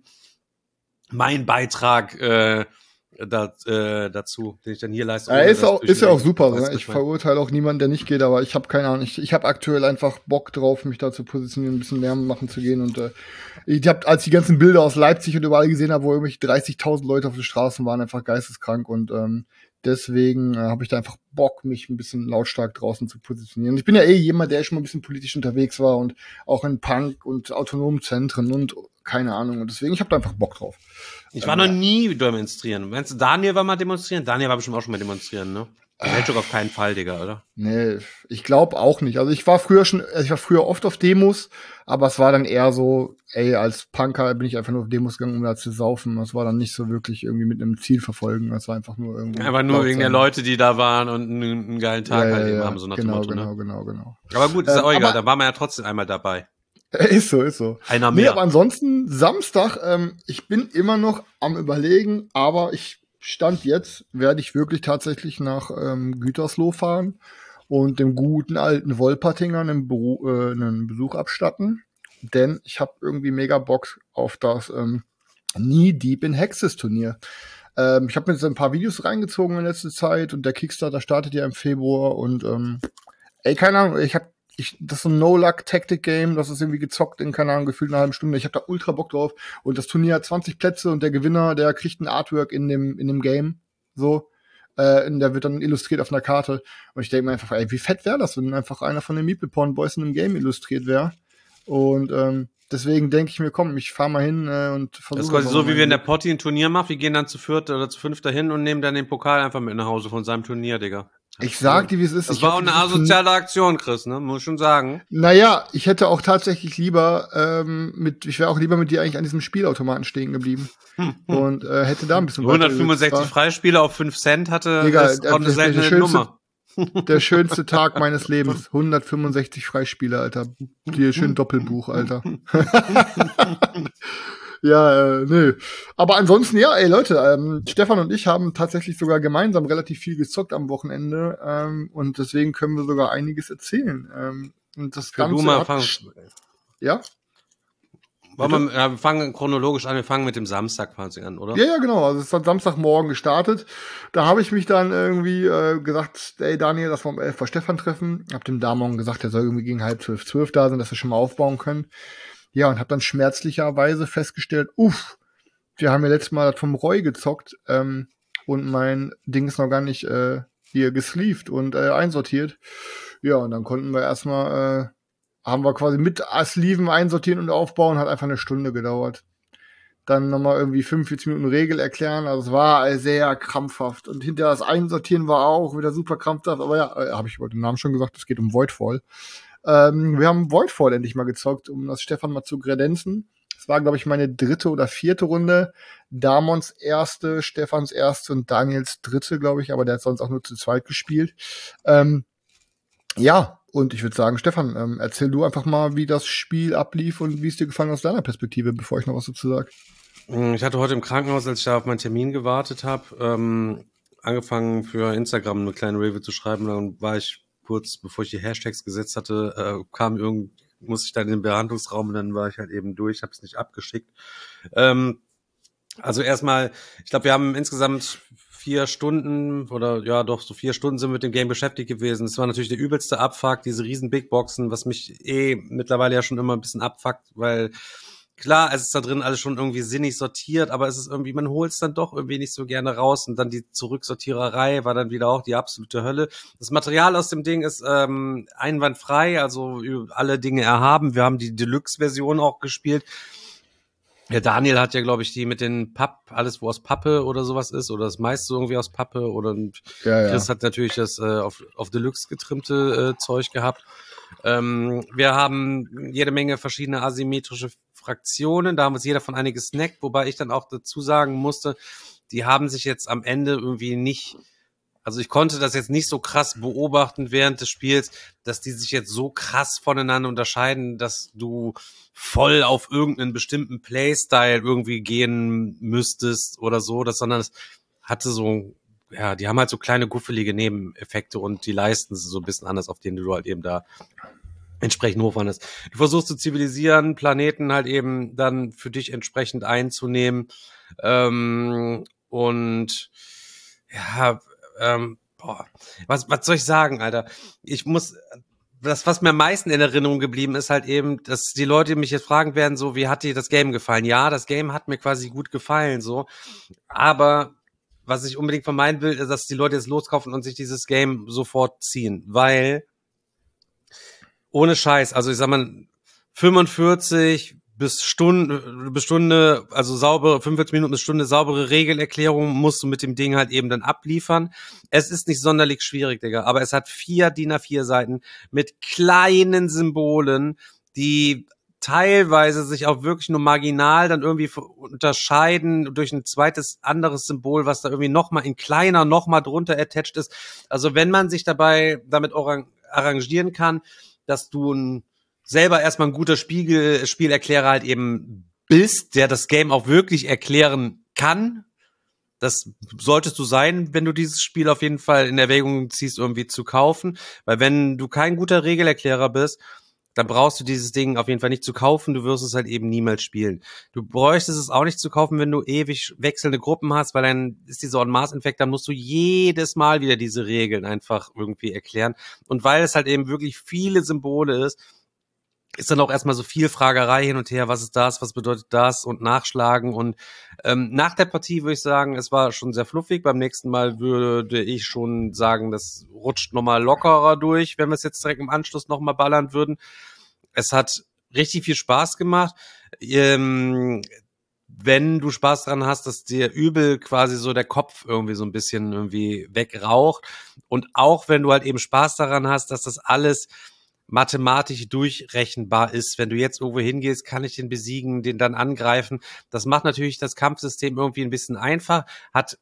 mein Beitrag äh, da, äh, dazu, den ich dann hier leiste. Ja, ohne ist das auch, durch ist den ja auch Regen- super. weißt Ne? du, Ich was meine? verurteile auch niemanden, der nicht geht, aber ich habe keine Ahnung. Ich, ich habe aktuell einfach Bock drauf, mich da zu positionieren, ein bisschen Lärm machen zu gehen. Und äh, ich habe, als ich die ganzen Bilder aus Leipzig und überall gesehen habe, wo irgendwelche dreißigtausend Leute auf den Straßen waren, einfach geisteskrank. Und ähm, Deswegen äh, habe ich da einfach Bock, mich ein bisschen lautstark draußen zu positionieren. Ich bin ja eh jemand, der schon mal ein bisschen politisch unterwegs war und auch in Punk und autonomen Zentren und keine Ahnung. Und deswegen, ich habe da einfach Bock drauf. Ich war ähm, noch nie demonstrieren. Meinst du, Daniel war mal demonstrieren? Daniel war bestimmt auch schon mal demonstrieren, ne? Weltschuk auf keinen Fall, Digga, oder? Nee, ich glaube auch nicht. Also ich war früher schon, also ich war früher oft auf Demos, aber es war dann eher so, ey, als Punker bin ich einfach nur auf Demos gegangen, um da zu saufen. Das war dann nicht so wirklich irgendwie mit einem Ziel verfolgen. Das war einfach nur irgendwie. Aber nur wegen der Leute, die da waren und einen, einen geilen Tag ja, halt ja, eben ja. haben, so nach genau, dem Motto, genau, ne? genau, genau. Aber gut, ist ja ähm, auch egal, da waren wir ja trotzdem einmal dabei. Ist so, ist so. Einer mehr. Nee, aber ansonsten, Samstag, ähm, ich bin immer noch am Überlegen, aber ich Stand jetzt werde ich wirklich tatsächlich nach ähm, Gütersloh fahren und dem guten alten Wolpertinger einen, Beru- äh, einen Besuch abstatten, denn ich habe irgendwie mega Bock auf das ähm, Knee Deep in Hexes Turnier. Ähm, ich habe mir jetzt ein paar Videos reingezogen in letzter Zeit und der Kickstarter startet ja im Februar und ähm, ey, keine Ahnung, ich habe Ich, das ist so ein No-Luck-Tactic-Game, das ist irgendwie gezockt in, keine Ahnung, gefühlt einer halben Stunde. Ich habe da ultra Bock drauf. Und das Turnier hat zwanzig Plätze und der Gewinner, der kriegt ein Artwork in dem, in dem Game. So. Äh, und der wird dann illustriert auf einer Karte. Und ich denke mir einfach, ey, wie fett wäre das, wenn einfach einer von den Meeple Porn Boys in einem Game illustriert wäre. Und ähm, deswegen denke ich mir, komm, ich fahr mal hin äh, und versuche. Das ist quasi so, wie wir in der Potti ein Turnier machen. Wir gehen dann zu viert oder zu fünft dahin und nehmen dann den Pokal einfach mit nach Hause von seinem Turnier, Digga. Ich sag dir, wie es ist. Das ich war auch eine asoziale Aktion, Chris, ne? Muss ich schon sagen. Naja, ich hätte auch tatsächlich lieber ähm, mit, ich wäre auch lieber mit dir eigentlich an diesem Spielautomaten stehen geblieben hm, hm. und äh, hätte da ein bisschen hundertfünfundsechzig Freispiele auf fünf Cent hatte, Digga, das der, eine der, seltene der schönste, Nummer. Der schönste Tag meines Lebens. hundertfünfundsechzig Freispiele, Alter. Hier schön Doppelbuch, Alter. Ja, äh, nö. Aber ansonsten, ja, ey Leute, ähm, Stefan und ich haben tatsächlich sogar gemeinsam relativ viel gezockt am Wochenende ähm, und deswegen können wir sogar einiges erzählen. Ähm, und das Für Ganze du mal hat, fangen. Ja? Wollen wir, ja, wir fangen chronologisch an, wir fangen mit dem Samstag quasi an, oder? Ja, ja, genau. Also es hat Samstagmorgen gestartet. Da habe ich mich dann irgendwie äh, gesagt, ey Daniel, dass wir um elf vor Stefan treffen. Hab dem da morgen gesagt, er soll irgendwie gegen halb zwölf, zwölf da sein, dass wir schon mal aufbauen können. Ja, und hab dann schmerzlicherweise festgestellt, uff, wir haben ja letztes Mal das vom Roy gezockt ähm, und mein Ding ist noch gar nicht äh, hier gesleeved und äh, einsortiert. Ja, und dann konnten wir erstmal, äh, haben wir quasi mit Sleeven einsortieren und aufbauen, hat einfach eine Stunde gedauert. Dann nochmal irgendwie fünfundvierzig Minuten Regel erklären, also es war sehr krampfhaft. Und hinterher das Einsortieren war auch wieder super krampfhaft, aber ja, äh, habe ich über den Namen schon gesagt, es geht um Voidfall. Ähm, wir haben Voidfall endlich mal gezockt, um das Stefan mal zu kredenzen. Es war, glaube ich, meine dritte oder vierte Runde. Damons erste, Stefans erste und Daniels dritte, glaube ich, aber der hat sonst auch nur zu zweit gespielt. Ähm, ja, und ich würde sagen, Stefan, ähm, erzähl du einfach mal, wie das Spiel ablief und wie es dir gefallen aus deiner Perspektive, bevor ich noch was dazu sage. Ich hatte heute im Krankenhaus, als ich da auf meinen Termin gewartet habe, ähm, angefangen für Instagram eine kleine Review zu schreiben. Dann war ich kurz, bevor ich die Hashtags gesetzt hatte, äh, kam irgend, musste ich dann in den Behandlungsraum und dann war ich halt eben durch, habe es nicht abgeschickt. Ähm, also erstmal, ich glaube, wir haben insgesamt vier Stunden oder ja doch, so vier Stunden sind wir mit dem Game beschäftigt gewesen. Es war natürlich der übelste Abfuck, diese riesen Big Boxen, was mich eh mittlerweile ja schon immer ein bisschen abfuckt, weil klar, es ist da drin alles schon irgendwie sinnig sortiert, aber es ist irgendwie, man holt es dann doch irgendwie nicht so gerne raus und dann die Zurücksortiererei war dann wieder auch die absolute Hölle. Das Material aus dem Ding ist ähm, einwandfrei, also alle Dinge erhaben. Wir haben die Deluxe-Version auch gespielt. Ja, Daniel hat ja, glaube ich, die mit den Papp, alles wo aus Pappe oder sowas ist, oder das meiste irgendwie aus Pappe, oder ja, ja. Chris hat natürlich das äh, auf, auf Deluxe getrimmte äh, Zeug gehabt. Ähm, wir haben jede Menge verschiedene asymmetrische Fraktionen, da haben uns jeder von einige gesnackt, wobei ich dann auch dazu sagen musste, die haben sich jetzt am Ende irgendwie nicht, also ich konnte das jetzt nicht so krass beobachten während des Spiels, dass die sich jetzt so krass voneinander unterscheiden, dass du voll auf irgendeinen bestimmten Playstyle irgendwie gehen müsstest oder so, das, sondern es hatte so, ja, die haben halt so kleine guffelige Nebeneffekte und die leisten sie so ein bisschen anders, auf denen du halt eben da entsprechend hochwanderst. Du versuchst zu zivilisieren, Planeten halt eben dann für dich entsprechend einzunehmen, ähm, und ja, ähm, boah, was, was soll ich sagen, Alter? Ich muss, das, was mir am meisten in Erinnerung geblieben ist, halt eben, dass die Leute mich jetzt fragen werden, so, wie hat dir das Game gefallen? Ja, das Game hat mir quasi gut gefallen, so, aber was ich unbedingt vermeiden will, ist, dass die Leute jetzt loskaufen und sich dieses Game sofort ziehen, weil ohne Scheiß, also ich sag mal, fünfundvierzig bis Stunde, bis Stunde, also saubere, fünfundvierzig Minuten bis Stunde saubere Regelerklärung musst du mit dem Ding halt eben dann abliefern. Es ist nicht sonderlich schwierig, Digga, aber es hat vier D I N A vier Seiten mit kleinen Symbolen, die teilweise sich auch wirklich nur marginal dann irgendwie unterscheiden durch ein zweites anderes Symbol, was da irgendwie nochmal in kleiner nochmal drunter attached ist. Also wenn man sich dabei damit arrangieren kann, dass du ein selber erstmal ein guter Spiegel, Spielerklärer halt eben bist, der das Game auch wirklich erklären kann. Das solltest du sein, wenn du dieses Spiel auf jeden Fall in Erwägung ziehst, irgendwie zu kaufen. Weil wenn du kein guter Regelerklärer bist, dann brauchst du dieses Ding auf jeden Fall nicht zu kaufen. Du wirst es halt eben niemals spielen. Du bräuchtest es auch nicht zu kaufen, wenn du ewig wechselnde Gruppen hast, weil dann ist dieser En-Masse-Infekt, dann musst du jedes Mal wieder diese Regeln einfach irgendwie erklären. Und weil es halt eben wirklich viele Symbole ist, ist dann auch erstmal so viel Fragerei hin und her, was ist das, was bedeutet das und nachschlagen und ähm, nach der Partie würde ich sagen, es war schon sehr fluffig. Beim nächsten Mal würde ich schon sagen, das rutscht nochmal lockerer durch, wenn wir es jetzt direkt im Anschluss nochmal ballern würden. Es hat richtig viel Spaß gemacht. Ähm, wenn du Spaß dran hast, dass dir übel quasi so der Kopf irgendwie so ein bisschen irgendwie wegraucht und auch wenn du halt eben Spaß daran hast, dass das alles mathematisch durchrechenbar ist. Wenn du jetzt irgendwo hingehst, kann ich den besiegen, den dann angreifen. Das macht natürlich das Kampfsystem irgendwie ein bisschen einfach. Hat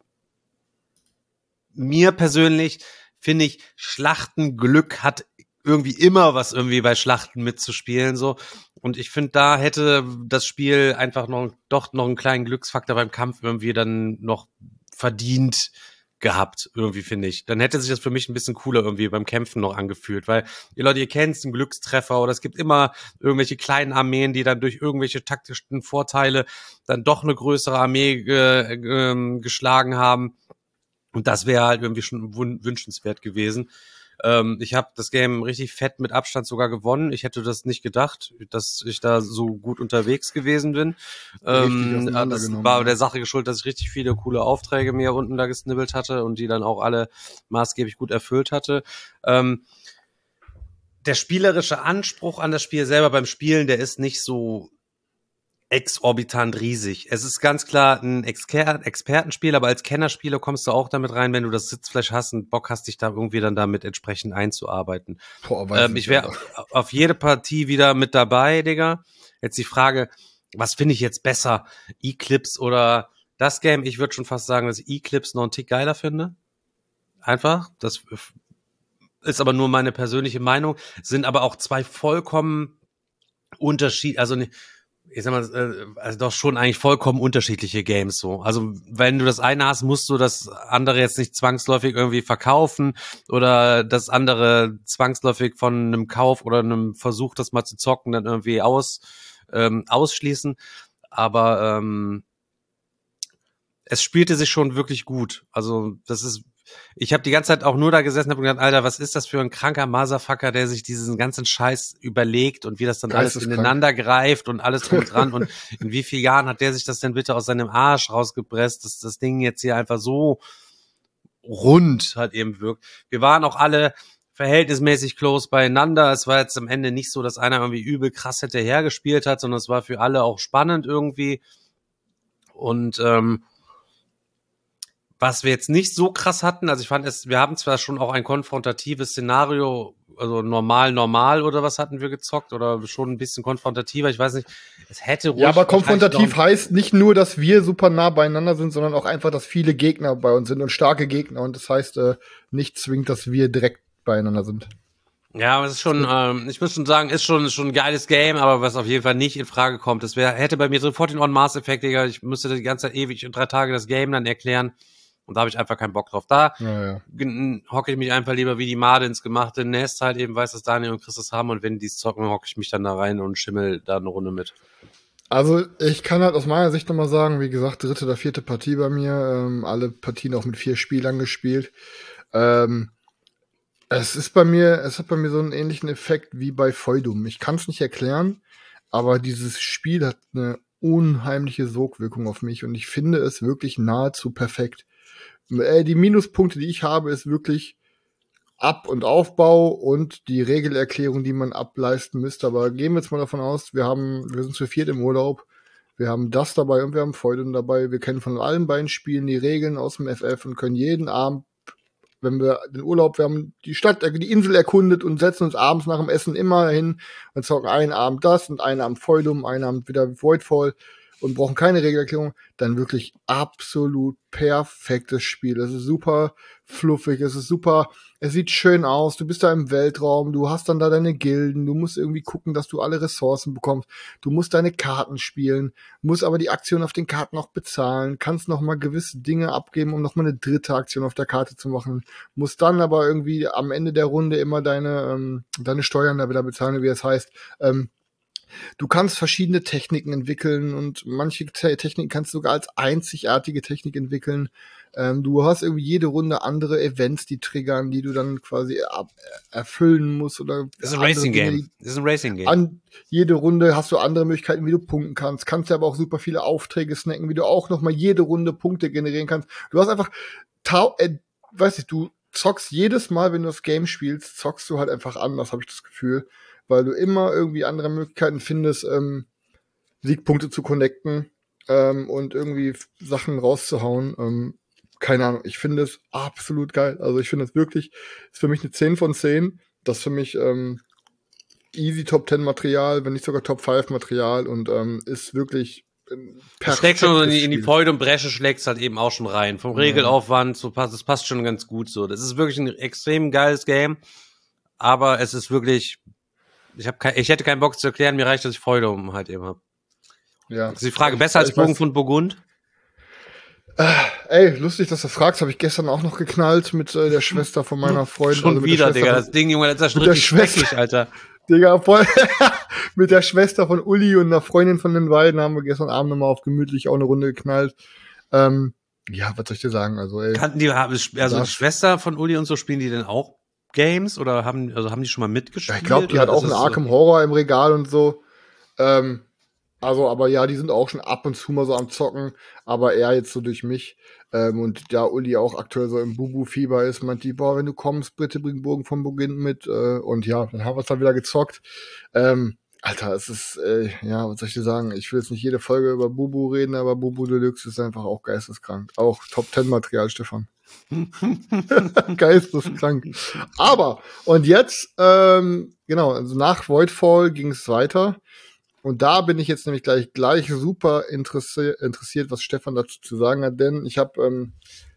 mir persönlich, finde ich, Schlachtenglück hat irgendwie immer was irgendwie bei Schlachten mitzuspielen, so. Und ich finde, da hätte das Spiel einfach noch, doch noch einen kleinen Glücksfaktor beim Kampf irgendwie dann noch verdient gehabt, irgendwie, finde ich. Dann hätte sich das für mich ein bisschen cooler irgendwie beim Kämpfen noch angefühlt, weil, ihr Leute, ihr kennt einen Glückstreffer oder es gibt immer irgendwelche kleinen Armeen, die dann durch irgendwelche taktischen Vorteile dann doch eine größere Armee äh, äh, geschlagen haben. Und das wäre halt irgendwie schon wünschenswert gewesen. Ähm, ich habe das Game richtig fett mit Abstand sogar gewonnen. Ich hätte das nicht gedacht, dass ich da so gut unterwegs gewesen bin. Ähm, das war der Sache geschuldet, dass ich richtig viele coole Aufträge mir unten da gesnibbelt hatte und die dann auch alle maßgeblich gut erfüllt hatte. Ähm, der spielerische Anspruch an das Spiel selber beim Spielen, der ist nicht so exorbitant riesig. Es ist ganz klar ein Exper- Expertenspiel, aber als Kennerspieler kommst du auch damit rein, wenn du das Sitzfleisch hast und Bock hast, dich da irgendwie dann damit entsprechend einzuarbeiten. Boah, ähm, ich wäre auf jede Partie wieder mit dabei, Digga. Jetzt die Frage, was finde ich jetzt besser? Eclipse oder das Game? Ich würde schon fast sagen, dass ich Eclipse noch einen Tick geiler finde. Einfach. Das ist aber nur meine persönliche Meinung. Sind aber auch zwei vollkommen Unterschied, also nicht ich sag mal, also doch schon eigentlich vollkommen unterschiedliche Games so. Also wenn du das eine hast, musst du das andere jetzt nicht zwangsläufig irgendwie verkaufen oder das andere zwangsläufig von einem Kauf oder einem Versuch, das mal zu zocken, dann irgendwie aus ähm, ausschließen. Aber ähm, es spielte sich schon wirklich gut. Also das ist ich habe die ganze Zeit auch nur da gesessen und hab gedacht, Alter, was ist das für ein kranker Motherfucker, der sich diesen ganzen Scheiß überlegt und wie das dann alles ineinander greift und alles drum dran und in wie vielen Jahren hat der sich das denn bitte aus seinem Arsch rausgepresst, dass das Ding jetzt hier einfach so rund halt eben wirkt. Wir waren auch alle verhältnismäßig close beieinander. Es war jetzt am Ende nicht so, dass einer irgendwie übel krass hinterhergespielt hat, sondern es war für alle auch spannend irgendwie. Und ähm, was wir jetzt nicht so krass hatten, also ich fand es, wir haben zwar schon auch ein konfrontatives Szenario, also normal, normal oder was hatten wir gezockt oder schon ein bisschen konfrontativer, ich weiß nicht, es hätte ruhig... Ja, aber konfrontativ heißt nicht nur, dass wir super nah beieinander sind, sondern auch einfach, dass viele Gegner bei uns sind und starke Gegner und das heißt äh, nicht zwingend, dass wir direkt beieinander sind. Ja, aber es ist schon, ähm, ich muss schon sagen, ist schon schon ein geiles Game, aber was auf jeden Fall nicht in Frage kommt, das wäre hätte bei mir sofort den On-Mass-Effekt, Digga, ich müsste die ganze Zeit ewig in drei Tage das Game dann erklären. Und da habe ich einfach keinen Bock drauf. Da ja, ja. hocke ich mich einfach lieber wie die Made ins gemachte Nest halt eben, weiß, dass Daniel und Chris das haben und wenn die es zocken, hocke ich mich dann da rein und schimmel da eine Runde mit. Also ich kann halt aus meiner Sicht nochmal sagen, wie gesagt, dritte oder vierte Partie bei mir, ähm, alle Partien auch mit vier Spielern gespielt. Ähm, es ist bei mir, es hat bei mir so einen ähnlichen Effekt wie bei Feudum. Ich kann es nicht erklären, aber dieses Spiel hat eine unheimliche Sogwirkung auf mich und ich finde es wirklich nahezu perfekt. Äh, die Minuspunkte, die ich habe, ist wirklich Ab- und Aufbau und die Regelerklärung, die man ableisten müsste. Aber gehen wir jetzt mal davon aus, wir haben, wir sind zu viert im Urlaub, wir haben das dabei und wir haben Freuden dabei. Wir kennen von allen beiden Spielen die Regeln aus dem F F und können jeden Abend, wenn wir den Urlaub, wir haben die Stadt, die Insel erkundet und setzen uns abends nach dem Essen immer hin und zocken einen Abend das und einen Abend Feudum, einen Abend wieder Voidfall und brauchen keine Regelerklärung, dann wirklich absolut perfektes Spiel. Es ist super fluffig, es ist super, es sieht schön aus, du bist da im Weltraum, du hast dann da deine Gilden, du musst irgendwie gucken, dass du alle Ressourcen bekommst, du musst deine Karten spielen, musst aber die Aktion auf den Karten auch bezahlen, kannst noch mal gewisse Dinge abgeben, um noch mal eine dritte Aktion auf der Karte zu machen, musst dann aber irgendwie am Ende der Runde immer deine, ähm, deine Steuern da wieder bezahlen, wie es heißt. Ähm, Du kannst verschiedene Techniken entwickeln und manche Te- Techniken kannst du sogar als einzigartige Technik entwickeln. Ähm, du hast irgendwie jede Runde andere Events, die triggern, die du dann quasi ab- erfüllen musst oder Das ist ein andere Racing Dinge, Game. die- Das ist ein Racing Game. An jede Runde hast du andere Möglichkeiten, wie du punkten kannst. Kannst ja aber auch super viele Aufträge snacken, wie du auch noch mal jede Runde Punkte generieren kannst. Du hast einfach, tau äh, weiß ich, du zockst jedes Mal, wenn du das Game spielst, zockst du halt einfach anders, habe ich das Gefühl, weil du immer irgendwie andere Möglichkeiten findest, ähm, Siegpunkte zu connecten ähm, und irgendwie f- Sachen rauszuhauen. Ähm, keine Ahnung, ich finde es absolut geil. Also ich finde es wirklich, ist für mich eine zehn von zehn. Das ist für mich ähm, easy Top zehn Material, wenn nicht sogar Top fünf Material und ähm, ist wirklich ähm, Das schlägt schon so in die, in die Spiel. Freude und Bresche schlägt's halt eben auch schon rein. Vom Ja. Regelaufwand, so passt, das passt schon ganz gut so. Das ist wirklich ein extrem geiles Game, aber es ist wirklich, ich habe kein, ich hätte keinen Bock zu erklären, mir reicht, dass ich Freude um halt eben habe. Ja. Das ist die Frage, Ich- besser als ich weiß- Bogen von Burgund? Ey, lustig, dass du fragst, habe ich gestern auch noch geknallt mit äh, der Schwester von meiner Freundin. Schon also mit wieder, der Digga, Schwester das Ding, Junge, das ist ja mit der richtig Schwester. dreckig, Alter. Digga, voll mit der Schwester von Uli und einer Freundin von den beiden haben wir gestern Abend nochmal auf gemütlich auch eine Runde geknallt. Ähm, ja, was soll ich dir sagen? Also, ey, Kannten die, also die Das- Schwester von Uli und so, spielen die denn auch Games oder haben, also haben die schon mal mitgespielt? ja, ich glaube, die oder hat auch ist einen das Arkham Horror im Regal und so. Ähm, also, aber ja, die sind auch schon ab und zu mal so am Zocken, aber eher jetzt so durch mich. Ähm, und da Uli auch aktuell so im Bubu-Fieber ist, meint die, boah, wenn du kommst, bitte bring Burgen von Burgund mit. Äh, und ja, dann haben wir es dann wieder gezockt. Ähm, Alter, es ist, äh, ja, was soll ich dir sagen? Ich will jetzt nicht jede Folge über Bubu reden, aber Bubu Deluxe ist einfach auch geisteskrank. Auch Top zehn Material, Stefan. Geisteskrank. Aber, und jetzt, ähm, genau, also nach Voidfall ging es weiter. Und da bin ich jetzt nämlich gleich, gleich super interessi interessiert, was Stefan dazu zu sagen hat, denn ich habe ähm,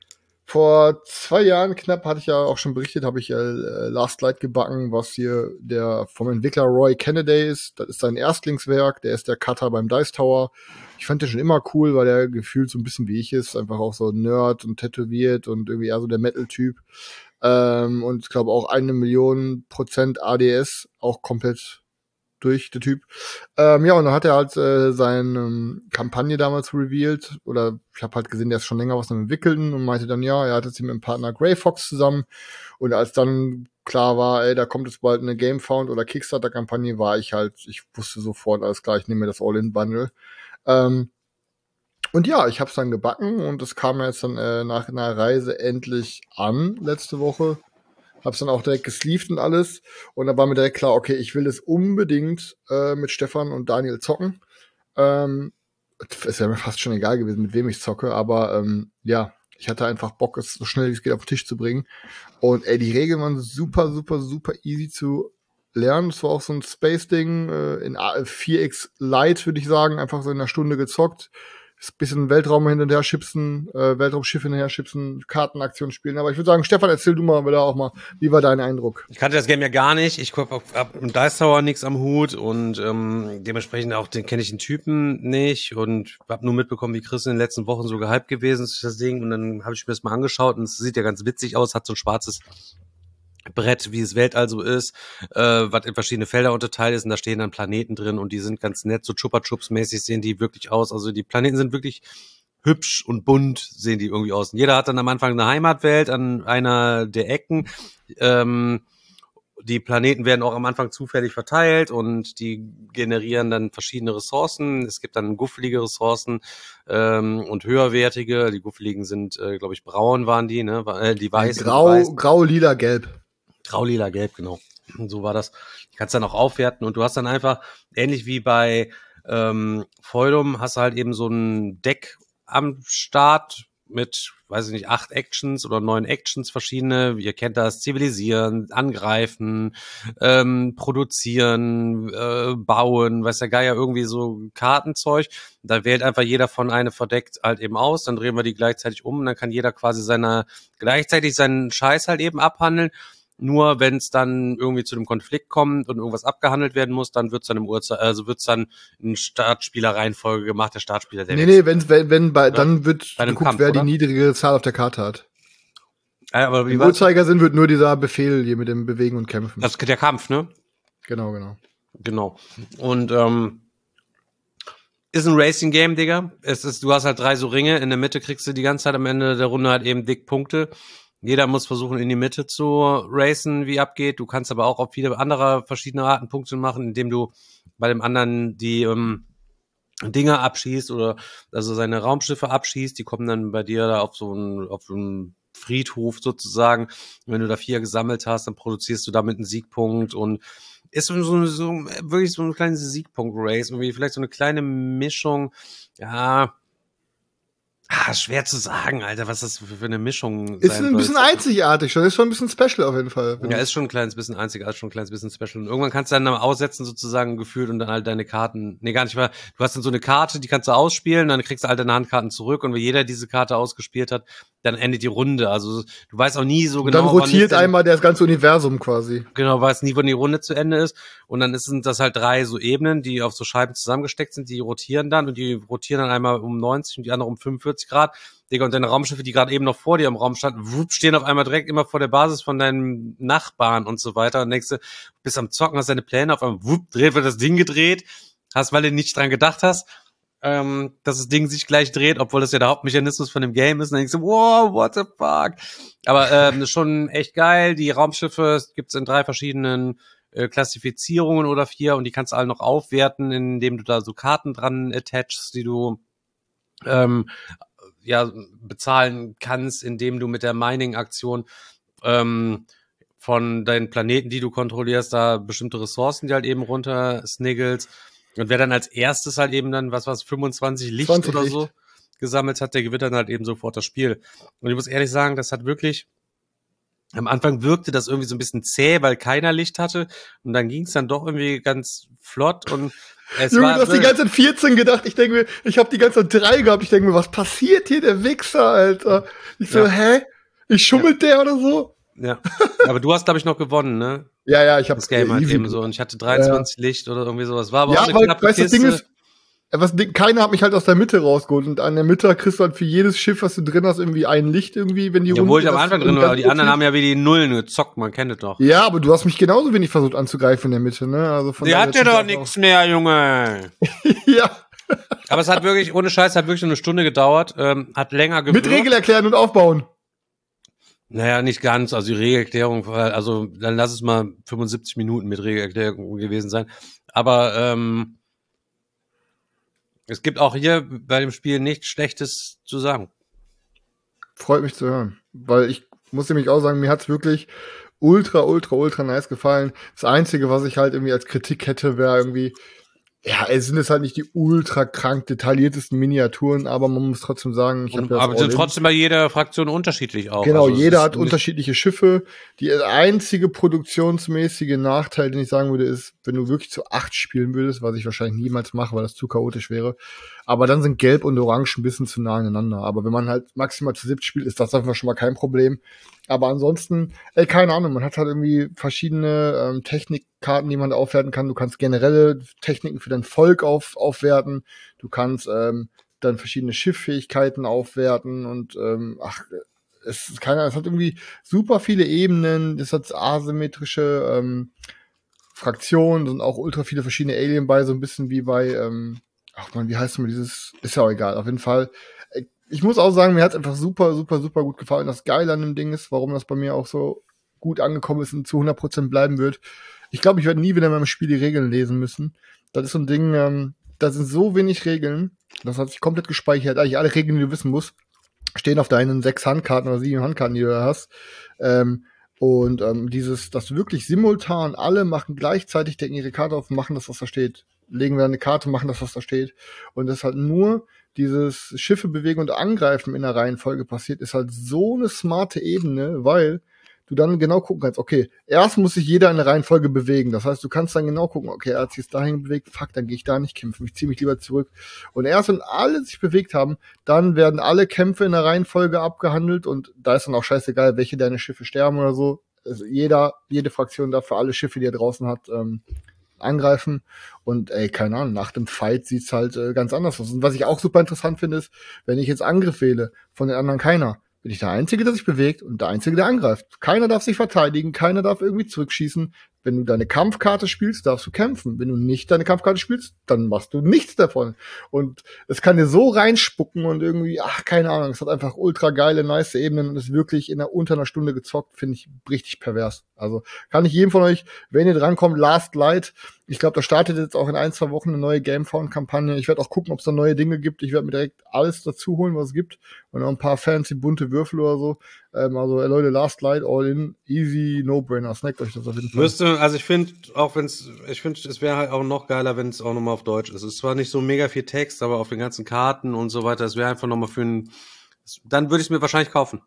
vor zwei Jahren knapp, hatte ich ja auch schon berichtet, habe ich ja äh, Last Light gebacken, was hier der vom Entwickler Roy Kennedy ist. Das ist sein Erstlingswerk, der ist der Cutter beim Dice Tower. Ich fand den schon immer cool, weil der gefühlt so ein bisschen wie ich ist, einfach auch so Nerd und tätowiert und irgendwie eher so der Metal-Typ. Ähm, und ich glaube auch eine Million Prozent A D S, auch komplett durch, der Typ. Ähm, ja, und dann hat er halt äh, seine ähm, Kampagne damals revealed, oder ich habe halt gesehen, der ist schon länger was am entwickeln und meinte dann, ja, er hat jetzt hier mit dem Partner Grey Fox zusammen und als dann klar war, ey, da kommt jetzt bald eine Gamefound oder Kickstarter-Kampagne, war ich halt, ich wusste sofort, alles klar, ich nehme mir das All-In-Bundle. Ähm, und ja, ich habe es dann gebacken und es kam jetzt dann äh, nach einer Reise endlich an, letzte Woche. Hab's dann auch direkt gesleeved und alles. Und da war mir direkt klar, okay, ich will es unbedingt äh, mit Stefan und Daniel zocken. Ähm, ist ja mir fast schon egal gewesen, mit wem ich zocke, aber ähm, ja, ich hatte einfach Bock, es so schnell wie es geht auf den Tisch zu bringen. Und ey, die Regeln waren super, super, super easy zu lernen. Es war auch so ein Space-Ding äh, in vier X Lite, würde ich sagen, einfach so in einer Stunde gezockt. Ist ein bisschen Weltraum hin und her schipsen, äh, Weltraumschiff hin und her schipsen, Kartenaktionen spielen. Aber ich würde sagen, Stefan, erzähl du mal wieder auch mal, wie war dein Eindruck? Ich kannte das Game ja gar nicht. Ich hab mit Dice Tower nichts am Hut und ähm, dementsprechend auch den kenne ich den Typen nicht und habe nur mitbekommen, wie Chris in den letzten Wochen so gehypt gewesen ist, das Ding. Und dann habe ich mir das mal angeschaut und es sieht ja ganz witzig aus, hat so ein schwarzes Brett, wie es Weltall so ist, äh, was in verschiedene Felder unterteilt ist und da stehen dann Planeten drin und die sind ganz nett, so Chupa-Chups-mäßig sehen die wirklich aus. Also die Planeten sind wirklich hübsch und bunt, sehen die irgendwie aus. Und jeder hat dann am Anfang eine Heimatwelt an einer der Ecken. Ähm, die Planeten werden auch am Anfang zufällig verteilt und die generieren dann verschiedene Ressourcen. Es gibt dann guffelige Ressourcen ähm, und höherwertige. Die guffeligen sind, äh, glaube ich, braun waren die, ne? Äh, die weißen. Grau, die weißen. grau, lila, gelb. Grau, lila, gelb, genau. So war das. Du kannst dann auch aufwerten und du hast dann einfach, ähnlich wie bei ähm, Feudum, hast du halt eben so ein Deck am Start mit, weiß ich nicht, acht Actions oder neun Actions verschiedene. Ihr kennt das: Zivilisieren, Angreifen, ähm, Produzieren, äh, Bauen, weiß der Geier, irgendwie so Kartenzeug. Da wählt einfach jeder von eine verdeckt halt eben aus, dann drehen wir die gleichzeitig um und dann kann jeder quasi seiner gleichzeitig seinen Scheiß halt eben abhandeln. Nur wenn es dann irgendwie zu einem Konflikt kommt und irgendwas abgehandelt werden muss, dann wird's dann im Uhrzeit, also wird's dann in Startspielerreihenfolge gemacht, der Startspieler, der Nee, nee, wenn, wenn, wenn bei, dann wird bei einem geguckt, Kampf, wer oder? die niedrigere Zahl auf der Karte hat. Ja, aber wie Im war's? Uhrzeigersinn wird nur dieser Befehl hier mit dem Bewegen und Kämpfen. Das ist der Kampf, ne? Genau, genau. Genau. Und ähm, ist ein Racing-Game, Digga. Es ist, du hast halt drei so Ringe, in der Mitte kriegst du die ganze Zeit am Ende der Runde halt eben dick Punkte. Jeder muss versuchen, in die Mitte zu racen, wie abgeht. Du kannst aber auch auf viele andere verschiedene Arten Punkte machen, indem du bei dem anderen die ähm, Dinger abschießt oder also seine Raumschiffe abschießt. Die kommen dann bei dir da auf so einen, auf so einen Friedhof sozusagen. Und wenn du da vier gesammelt hast, dann produzierst du damit einen Siegpunkt und ist so, so, so wirklich so ein kleines Siegpunkt-Race. Irgendwie vielleicht so eine kleine Mischung, ja. Ah, schwer zu sagen, Alter, was das für, für eine Mischung Ist sein ein bisschen soll. einzigartig schon, ist schon ein bisschen special auf jeden Fall. Ja, ist schon ein kleines bisschen einzigartig, schon ein kleines bisschen special. Und irgendwann kannst du dann mal aussetzen sozusagen gefühlt und dann halt deine Karten, nee, gar nicht mehr, du hast dann so eine Karte, die kannst du ausspielen, dann kriegst du halt deine Handkarten zurück und wenn jeder diese Karte ausgespielt hat, dann endet die Runde. Also du weißt auch nie so Und genau, dann wann rotiert ist denn- einmal das ganze Universum quasi. Genau, weiß nie, wann die Runde zu Ende ist. Und dann sind das halt drei so Ebenen, die auf so Scheiben zusammengesteckt sind, die rotieren dann und die rotieren dann einmal um neunzig und die andere um fünfundvierzig Grad. Digga, und deine Raumschiffe, die gerade eben noch vor dir im Raum standen, wupp, stehen auf einmal direkt immer vor der Basis von deinem Nachbarn und so weiter. Und denkst du, bist am Zocken, hast deine Pläne, auf einmal wupp, dreht wird das Ding gedreht, hast, weil du nicht dran gedacht hast, ähm, dass das Ding sich gleich dreht, obwohl das ja der Hauptmechanismus von dem Game ist. Und dann denkst du, wow, what the fuck? Aber ähm, ist schon echt geil. Die Raumschiffe gibt's in drei verschiedenen äh, Klassifizierungen oder vier und die kannst du alle noch aufwerten, indem du da so Karten dran attachst, die du ähm, ja bezahlen kannst, indem du mit der Mining-Aktion ähm, von deinen Planeten, die du kontrollierst, da bestimmte Ressourcen, die halt eben runter sniggelst. Und wer dann als erstes halt eben dann, was was fünfundzwanzig Licht zwanzig oder Licht. so gesammelt hat, der gewinnt dann halt eben sofort das Spiel. Und ich muss ehrlich sagen, das hat wirklich, am Anfang wirkte das irgendwie so ein bisschen zäh, weil keiner Licht hatte. Und dann ging es dann doch irgendwie ganz flott und es Junge, war du hast die ganze Zeit vierzehn gedacht. Ich denke mir, ich habe die ganze Zeit drei gehabt. Ich denke mir, was passiert hier, der Wichser, Alter? Ich so, Ja. hä? Ich schummelt der oder so? ja. Aber du hast, glaube ich, noch gewonnen, ne? Ja, ja, ich habe Das Game halt eben so. Und ich hatte dreiundzwanzig Licht oder irgendwie sowas. War aber auch Ja, eine weil, knappe weißt du, das Kiste. Ding ist, äh, was, Ding- keiner hat mich halt aus der Mitte rausgeholt. Und an der Mitte kriegst du halt für jedes Schiff, was du drin hast, irgendwie ein Licht irgendwie, wenn die ja, wo ich am das Anfang irgendwie drin war, aber ganz die anderen gut haben ja wie die Nullen gezockt, man kennt es doch. Ja, aber du hast mich genauso wenig versucht anzugreifen in der Mitte, ne? Also von Die daher hat ja hat's doch mich auch- nichts mehr, Junge. Ja, Aber es hat wirklich, ohne Scheiß, hat wirklich eine Stunde gedauert, ähm, hat länger gewirkt. mit Regel erklären und aufbauen. Naja, nicht ganz. Also die Regelerklärung, war- also dann lass es mal fünfundsiebzig Minuten mit Regelerklärung gewesen sein. Aber ähm, es gibt auch hier bei dem Spiel nichts Schlechtes zu sagen. Freut mich zu hören. Weil ich muss nämlich auch sagen, mir hat's wirklich ultra, ultra, ultra nice gefallen. Das Einzige, was ich halt irgendwie als Kritik hätte, wäre irgendwie, ja, es sind jetzt halt nicht die ultra krank detailliertesten Miniaturen, aber man muss trotzdem sagen, ich habe Und, das aber sind All-In. trotzdem bei jeder Fraktion unterschiedlich auch. Genau, Also es jeder ist hat nicht- unterschiedliche Schiffe. Die einzige produktionsmäßige Nachteil, den ich sagen würde, ist, wenn du wirklich zu acht spielen würdest, was ich wahrscheinlich niemals mache, weil das zu chaotisch wäre. Aber dann sind Gelb und Orange ein bisschen zu nah aneinander. Aber wenn man halt maximal zu siebt spielt, ist das einfach schon mal kein Problem. Aber ansonsten, ey, keine Ahnung, man hat halt irgendwie verschiedene ähm, Technikkarten, die man aufwerten kann. Du kannst generelle Techniken für dein Volk auf, aufwerten. Du kannst ähm, dann verschiedene Schifffähigkeiten aufwerten und ähm, ach, es ist keine Ahnung, es hat irgendwie super viele Ebenen, es hat asymmetrische ähm, Fraktionen, sind auch ultra viele verschiedene Alien bei, so ein bisschen wie bei, ähm, ach man, wie heißt denn dieses, ist ja auch egal, auf jeden Fall. Ich muss auch sagen, mir hat es einfach super, super, super gut gefallen. Das Geile an dem Ding ist, warum das bei mir auch so gut angekommen ist und zu hundert Prozent bleiben wird. Ich glaube, ich werde nie wieder in meinem Spiel die Regeln lesen müssen. Das ist so ein Ding, ähm, da sind so wenig Regeln, das hat sich komplett gespeichert. Eigentlich alle Regeln, die du wissen musst, stehen auf deinen sechs Handkarten oder sieben Handkarten, die du da hast. Ähm, und ähm, dieses, das wirklich simultan, alle machen gleichzeitig, decken ihre Karte auf und machen das, was da steht. Legen wir eine Karte, machen das, was da steht. Und das halt nur dieses Schiffe bewegen und angreifen in der Reihenfolge passiert, ist halt so eine smarte Ebene, weil du dann genau gucken kannst, okay, erst muss sich jeder in der Reihenfolge bewegen. Das heißt, du kannst dann genau gucken, okay, er hat sich jetzt dahin bewegt, fuck, dann gehe ich da nicht kämpfen, ich ziehe mich lieber zurück. Und erst wenn alle sich bewegt haben, dann werden alle Kämpfe in der Reihenfolge abgehandelt und da ist dann auch scheißegal, welche deine Schiffe sterben oder so. Also jeder, jede Fraktion darf für alle Schiffe, die er draußen hat, ähm, angreifen. Und ey, keine Ahnung, nach dem Fight sieht's halt äh, ganz anders aus. Und was ich auch super interessant finde, ist, wenn ich jetzt Angriff wähle, von den anderen keiner, bin ich der Einzige, der sich bewegt und der Einzige, der angreift. Keiner darf sich verteidigen, keiner darf irgendwie zurückschießen. Wenn du deine Kampfkarte spielst, darfst du kämpfen. Wenn du nicht deine Kampfkarte spielst, dann machst du nichts davon. Und es kann dir so reinspucken und irgendwie, ach, keine Ahnung, es hat einfach ultra geile, nice Ebenen und ist wirklich in einer, unter einer Stunde gezockt, finde ich richtig pervers. Also kann ich jedem von euch, wenn ihr drankommt, Last Light, ich glaube, da startet jetzt auch in ein, zwei Wochen eine neue Gamefound-Kampagne. Ich werde auch gucken, ob es da neue Dinge gibt. Ich werde mir direkt alles dazu holen, was es gibt. Und noch ein paar fancy bunte Würfel oder so. Ähm, also, ey, Leute, Last Light, all in, easy, no-brainer. Snackt euch das auf jeden Fall. Müsste, also ich finde, auch wenn es, ich finde, es wäre halt auch noch geiler, wenn es auch nochmal auf Deutsch ist. Es ist zwar nicht so mega viel Text, aber auf den ganzen Karten und so weiter, es wäre einfach nochmal für ein, dann würde ich es mir wahrscheinlich kaufen.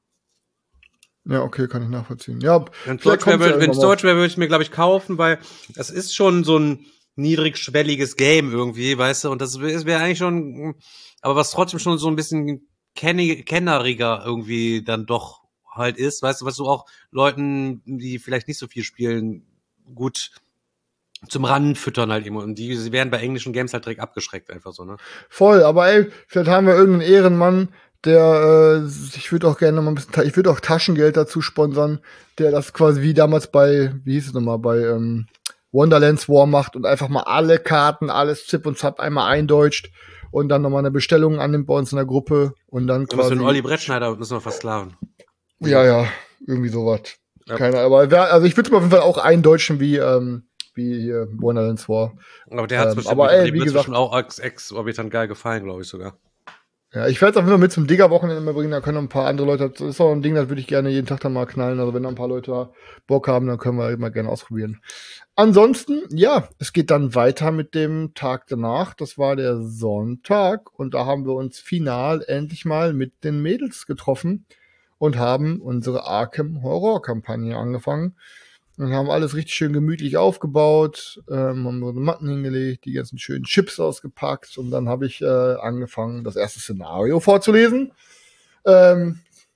Ja, okay, kann ich nachvollziehen. Ja, wenn es Deutsch wäre, wenn es Deutsch wäre, würde ich mir, glaube ich, kaufen, weil es ist schon so ein niedrigschwelliges Game irgendwie, weißt du, und das wäre eigentlich schon, aber was trotzdem schon so ein bisschen kenni- kenneriger irgendwie dann doch halt ist, weißt du, was du auch Leuten, die vielleicht nicht so viel spielen, gut zum Ranfüttern halt immer, und die sie werden bei englischen Games halt direkt abgeschreckt, einfach so, ne? Voll, aber ey, vielleicht haben wir irgendeinen Ehrenmann, der, äh, ich würde auch gerne noch mal ein bisschen, ich würde auch Taschengeld dazu sponsern, der das quasi wie damals bei, wie hieß es nochmal, bei ähm, Wonderlands War macht und einfach mal alle Karten, alles Zip und Zap einmal eindeutscht und dann nochmal eine Bestellung annimmt bei uns in der Gruppe und dann quasi. Für den Olli Brettschneider müssen wir versklaven. Ja, ja, irgendwie sowas. Ja. Keine, aber wer, also ich würde es mir auf jeden Fall auch eindeutschen wie, ähm, wie hier Wonderlands War. Aber der hat ähm, bestimmt, aber ey, dem wie wird's gesagt, bestimmt auch ex- exorbitant geil gefallen, glaube ich sogar. Ja, ich werde es auf jeden Fall mit zum Digger-Wochenende mal bringen, da können noch ein paar andere Leute, das ist auch ein Ding, das würde ich gerne jeden Tag dann mal knallen, also wenn da ein paar Leute Bock haben, dann können wir immer gerne ausprobieren. Ansonsten, ja, es geht dann weiter mit dem Tag danach, das war der Sonntag und da haben wir uns final endlich mal mit den Mädels getroffen und haben unsere Arkham-Horror-Kampagne angefangen. Und haben alles richtig schön gemütlich aufgebaut, ähm, haben unsere Matten hingelegt, die ganzen schönen Chips ausgepackt und dann habe ich äh, angefangen, das erste Szenario vorzulesen. Ähm,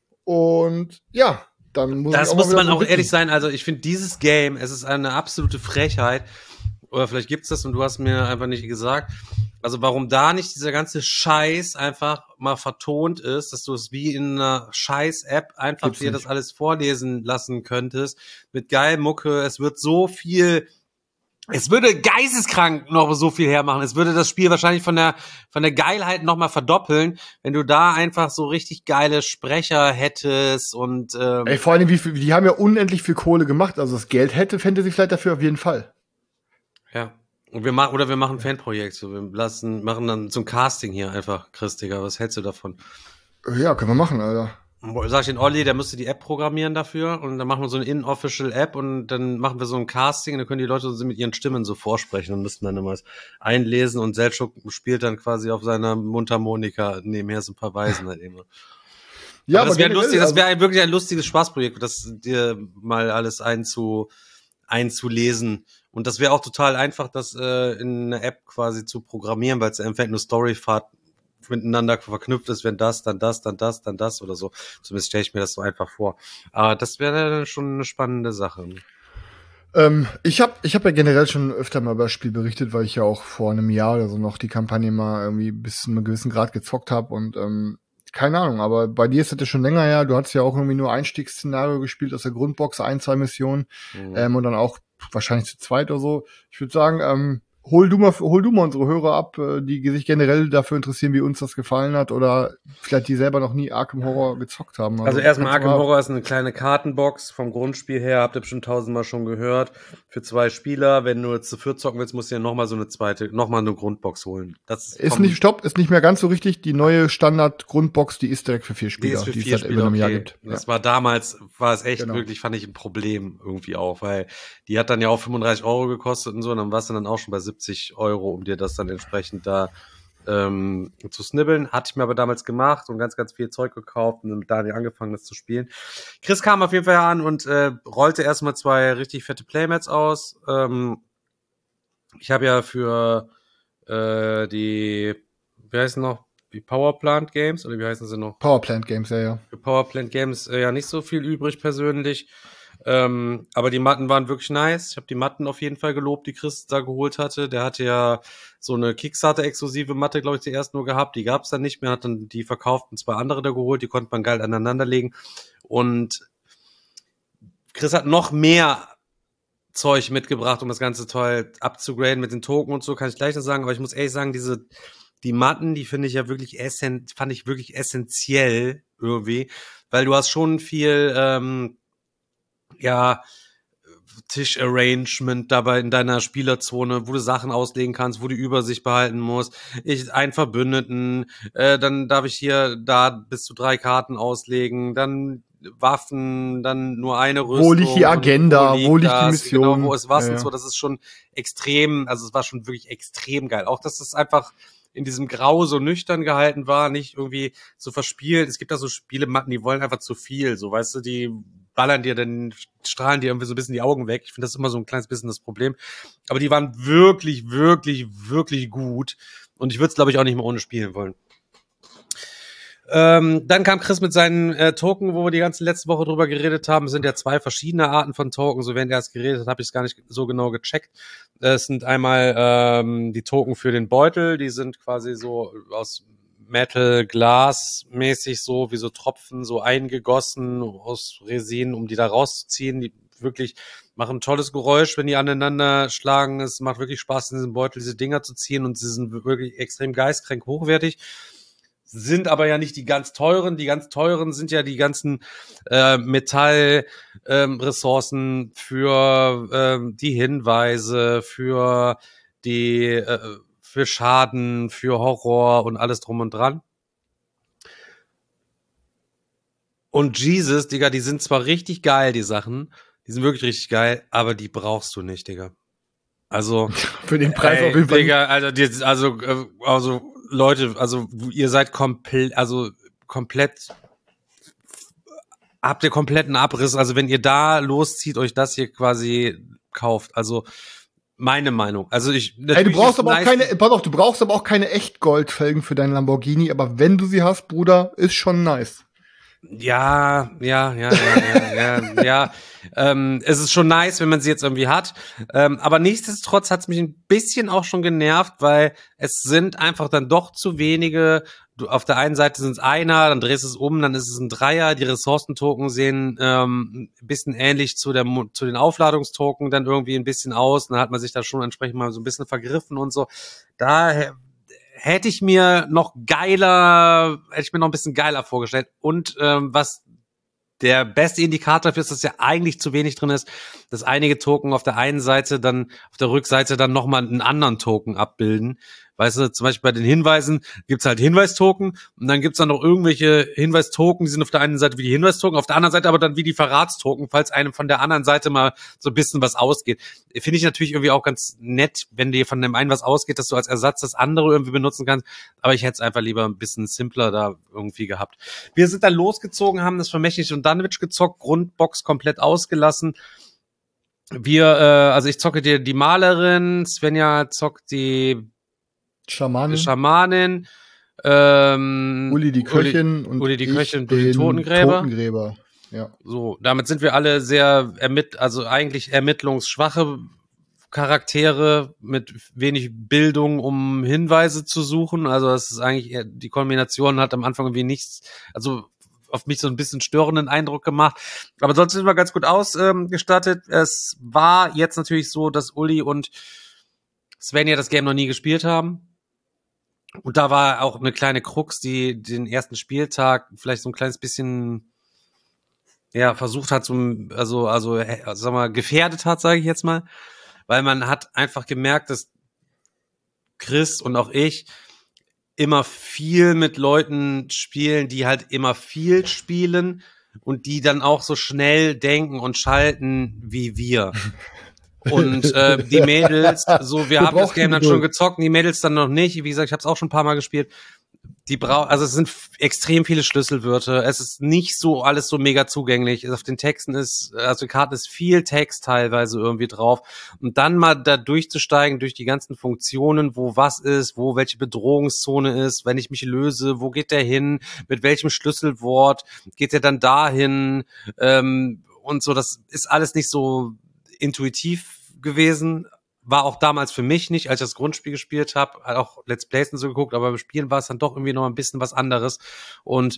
und ja, dann muss das ich auch muss mal man wieder auch bitten. ehrlich sein, also ich finde dieses Game, es ist eine absolute Frechheit, oder vielleicht gibt's das und du hast mir einfach nicht gesagt, also warum da nicht dieser ganze Scheiß einfach mal vertont ist, dass du es wie in einer Scheiß-App einfach Gibt's dir nicht. das alles vorlesen lassen könntest, mit geil Mucke, es wird so viel, es würde geisteskrank noch so viel hermachen, es würde das Spiel wahrscheinlich von der von der Geilheit noch mal verdoppeln, wenn du da einfach so richtig geile Sprecher hättest und ähm, Ey, vor allem, wie viel, die haben ja unendlich viel Kohle gemacht, also das Geld hätte Fantasy Flight dafür auf jeden Fall. ja. Und wir machen, oder wir machen ein Fanprojekt, so, wir lassen, machen dann so ein Casting hier einfach, Chris, Digga, was hältst du davon? Ja, können wir machen, Alter. Sag ich den Olli, der müsste die App programmieren dafür und dann machen wir so eine in-official App und dann machen wir so ein Casting und dann können die Leute so mit ihren Stimmen so vorsprechen und müssen dann immer was einlesen und Selchuk spielt dann quasi auf seiner Mundharmonika nebenher so ein paar Weisen halt immer. Ja, aber das wäre generell, lustig, das also- wäre wirklich ein lustiges Spaßprojekt, das dir mal alles einzu, einzulesen. Und das wäre auch total einfach, das äh, in eine App quasi zu programmieren, weil es einfach nur Storyfahrt miteinander verknüpft ist, wenn das, dann das, dann das, dann das oder so. Zumindest stelle ich mir das so einfach vor. Aber das wäre schon eine spannende Sache. Ähm, ich habe ich hab ja generell schon öfter mal über das Spiel berichtet, weil ich ja auch vor einem Jahr oder so noch die Kampagne mal irgendwie bis zu einem gewissen Grad gezockt habe und ähm, keine Ahnung, aber bei dir ist das ja schon länger her. Du hattest ja auch irgendwie nur Einstiegsszenario gespielt aus der Grundbox, ein, zwei Missionen Mhm. ähm, und dann auch wahrscheinlich zu zweit oder so. Ich würde sagen, ähm, hol du mal, hol du mal unsere Hörer ab, äh, die sich generell dafür interessieren, wie uns das gefallen hat oder vielleicht die selber noch nie Arkham Horror gezockt haben. Also erstmal kannst du Arkham mal- Horror ist eine kleine Kartenbox vom Grundspiel her, habt ihr bestimmt tausendmal schon gehört. Für zwei Spieler, wenn du jetzt zu viert zocken willst, musst du dir nochmal so eine zweite, nochmal eine Grundbox holen. Das Ist vom- nicht, stopp, ist nicht mehr ganz so richtig. Die neue Standard-Grundbox, die ist direkt für vier Die Spieler, ist für die vier es seit Spieler, über einem Jahr okay. gibt. Ja. Das war damals, war es echt Genau. wirklich, fand ich ein Problem irgendwie auch, weil die hat dann ja auch fünfunddreißig Euro gekostet und so, und dann warst du dann auch schon bei siebzig Euro, um dir das dann entsprechend da ähm, zu snibbeln. Hatte ich mir aber damals gemacht und ganz, ganz viel Zeug gekauft und mit Daniel angefangen, das zu spielen. Chris kam auf jeden Fall an und äh, rollte erstmal zwei richtig fette Playmats aus. Ähm, ich habe ja für äh, die, wie heißen noch, die Powerplant Games, oder wie heißen sie noch? Powerplant Games, ja, ja. Für Powerplant Games äh, ja nicht so viel übrig persönlich. Ähm, aber die Matten waren wirklich nice. Ich habe die Matten auf jeden Fall gelobt, die Chris da geholt hatte. Der hatte ja so eine Kickstarter-exklusive Matte, glaube ich, zuerst nur gehabt. Die gab es dann nicht mehr, hat dann die verkauft und zwei andere da geholt. Die konnte man geil aneinanderlegen. Und Chris hat noch mehr Zeug mitgebracht, um das Ganze toll abzugraden mit den Token und so, kann ich gleich noch sagen. Aber ich muss ehrlich sagen, diese die Matten, die finde ich ja wirklich essen, fand ich wirklich essentiell irgendwie, weil du hast schon viel ähm, ja, Tischarrangement dabei in deiner Spielerzone, wo du Sachen auslegen kannst, wo du Übersicht behalten musst. Ich, einen Verbündeten, äh, dann darf ich hier da bis zu drei Karten auslegen, dann Waffen, dann nur eine Rüstung. Wo liegt die Agenda, und wo liegt die das, Mission? Genau, wo ist was Ja, und ja. so. Das ist schon extrem, also es war schon wirklich extrem geil. Auch, dass das einfach in diesem Grau so nüchtern gehalten war, nicht irgendwie so verspielt. Es gibt da so Spielematten, die wollen einfach zu viel, so, weißt du, die ballern dir dann, strahlen dir irgendwie so ein bisschen die Augen weg. Ich finde das immer so ein kleines bisschen das Problem. Aber die waren wirklich, wirklich, wirklich gut. Und ich würde es, glaube ich, auch nicht mehr ohne spielen wollen. Ähm, dann kam Chris mit seinen äh, Token, wo wir die ganze letzte Woche drüber geredet haben. Es sind ja zwei verschiedene Arten von Token. So während er es geredet hat, habe ich es gar nicht so genau gecheckt. Es sind einmal ähm, die Token für den Beutel. Die sind quasi so aus Metal, Glas mäßig so, wie so Tropfen, so eingegossen aus Resin, um die da rauszuziehen. Die wirklich machen ein tolles Geräusch, wenn die aneinander schlagen. Es macht wirklich Spaß, in diesem Beutel diese Dinger zu ziehen, und sie sind wirklich extrem geistkrank hochwertig. Sind aber ja nicht die ganz teuren. Die ganz teuren sind ja die ganzen äh, Metallressourcen ähm, für ähm, die Hinweise, für die äh, für Schaden, für Horror und alles drum und dran. Und Jesus, Digga, die sind zwar richtig geil, die Sachen, die sind wirklich richtig geil, aber die brauchst du nicht, Digga. Also Für den Preis ey, auf jeden Fall. Digga, also, die, also, äh, also Leute, also ihr seid komplett, also komplett, habt ihr kompletten Abriss. Also wenn ihr da loszieht, euch das hier quasi kauft. Also meine Meinung. Also ich. Ey, du brauchst aber auch keine, pass auf, du brauchst aber auch keine Echtgoldfelgen für deinen Lamborghini, aber wenn du sie hast, Bruder, ist schon nice. Ja, ja, ja, ja, ja, ja, ja. Ähm, es ist schon nice, wenn man sie jetzt irgendwie hat. Ähm, aber nichtsdestotrotz hat es mich ein bisschen auch schon genervt, weil es sind einfach dann doch zu wenige. Du, auf der einen Seite sind es einer, dann drehst du es um, dann ist es ein Dreier. Die Ressourcentoken sehen ähm, ein bisschen ähnlich zu, der, zu den Aufladungstoken dann irgendwie ein bisschen aus. Dann hat man sich da schon entsprechend mal so ein bisschen vergriffen und so. Daher hätte ich mir noch geiler, hätte ich mir noch ein bisschen geiler vorgestellt. Und ähm, was der beste Indikator dafür ist, dass ja eigentlich zu wenig drin ist, dass einige Token auf der einen Seite dann, auf der Rückseite dann nochmal einen anderen Token abbilden. Weißt du, zum Beispiel bei den Hinweisen gibt's halt Hinweistoken, und dann gibt's dann noch irgendwelche Hinweistoken, die sind auf der einen Seite wie die Hinweistoken, auf der anderen Seite aber dann wie die Verratstoken, falls einem von der anderen Seite mal so ein bisschen was ausgeht. Finde ich natürlich irgendwie auch ganz nett, wenn dir von dem einen was ausgeht, dass du als Ersatz das andere irgendwie benutzen kannst, aber ich hätte es einfach lieber ein bisschen simpler da irgendwie gehabt. Wir sind dann losgezogen, haben das Vermächtnis und Dunwich gezockt, Grundbox komplett ausgelassen. Wir, äh, also ich zocke dir die Malerin, Svenja zockt die Schamanen, Schamanin, ähm, Uli die Köchin Uli, und Uli die ich Köchin und du die den Totengräber. Totengräber. Ja. So, damit sind wir alle sehr ermitt, also eigentlich ermittlungsschwache Charaktere mit wenig Bildung, um Hinweise zu suchen. Also das ist eigentlich eher, die Kombination hat am Anfang irgendwie nichts, also auf mich so ein bisschen störenden Eindruck gemacht. Aber sonst sind wir ganz gut ausgestattet. Ähm, es war jetzt natürlich so, dass Uli und Svenja das Game noch nie gespielt haben. Und da war auch eine kleine Krux, die den ersten Spieltag vielleicht so ein kleines bisschen ja versucht hat, so, also also sag mal gefährdet hat, sage ich jetzt mal, weil man hat einfach gemerkt, dass Chris und auch ich immer viel mit Leuten spielen, die halt immer viel spielen und die dann auch so schnell denken und schalten wie wir. Und äh, die Mädels, so wir haben das Game dann schon gezockt, die Mädels dann noch nicht. Wie gesagt, ich habe es auch schon ein paar Mal gespielt. Die brauchen, also es sind f- extrem viele Schlüsselwörter. Es ist nicht so alles so mega zugänglich. Auf den Texten ist, also den Karten ist viel Text teilweise irgendwie drauf. Und dann mal da durchzusteigen durch die ganzen Funktionen, wo was ist, wo welche Bedrohungszone ist, wenn ich mich löse, wo geht der hin, mit welchem Schlüsselwort geht der dann dahin, ähm, und so. Das ist alles nicht so intuitiv gewesen. War auch damals für mich nicht, als ich das Grundspiel gespielt habe, auch Let's Plays und so geguckt, aber beim Spielen war es dann doch irgendwie noch ein bisschen was anderes. Und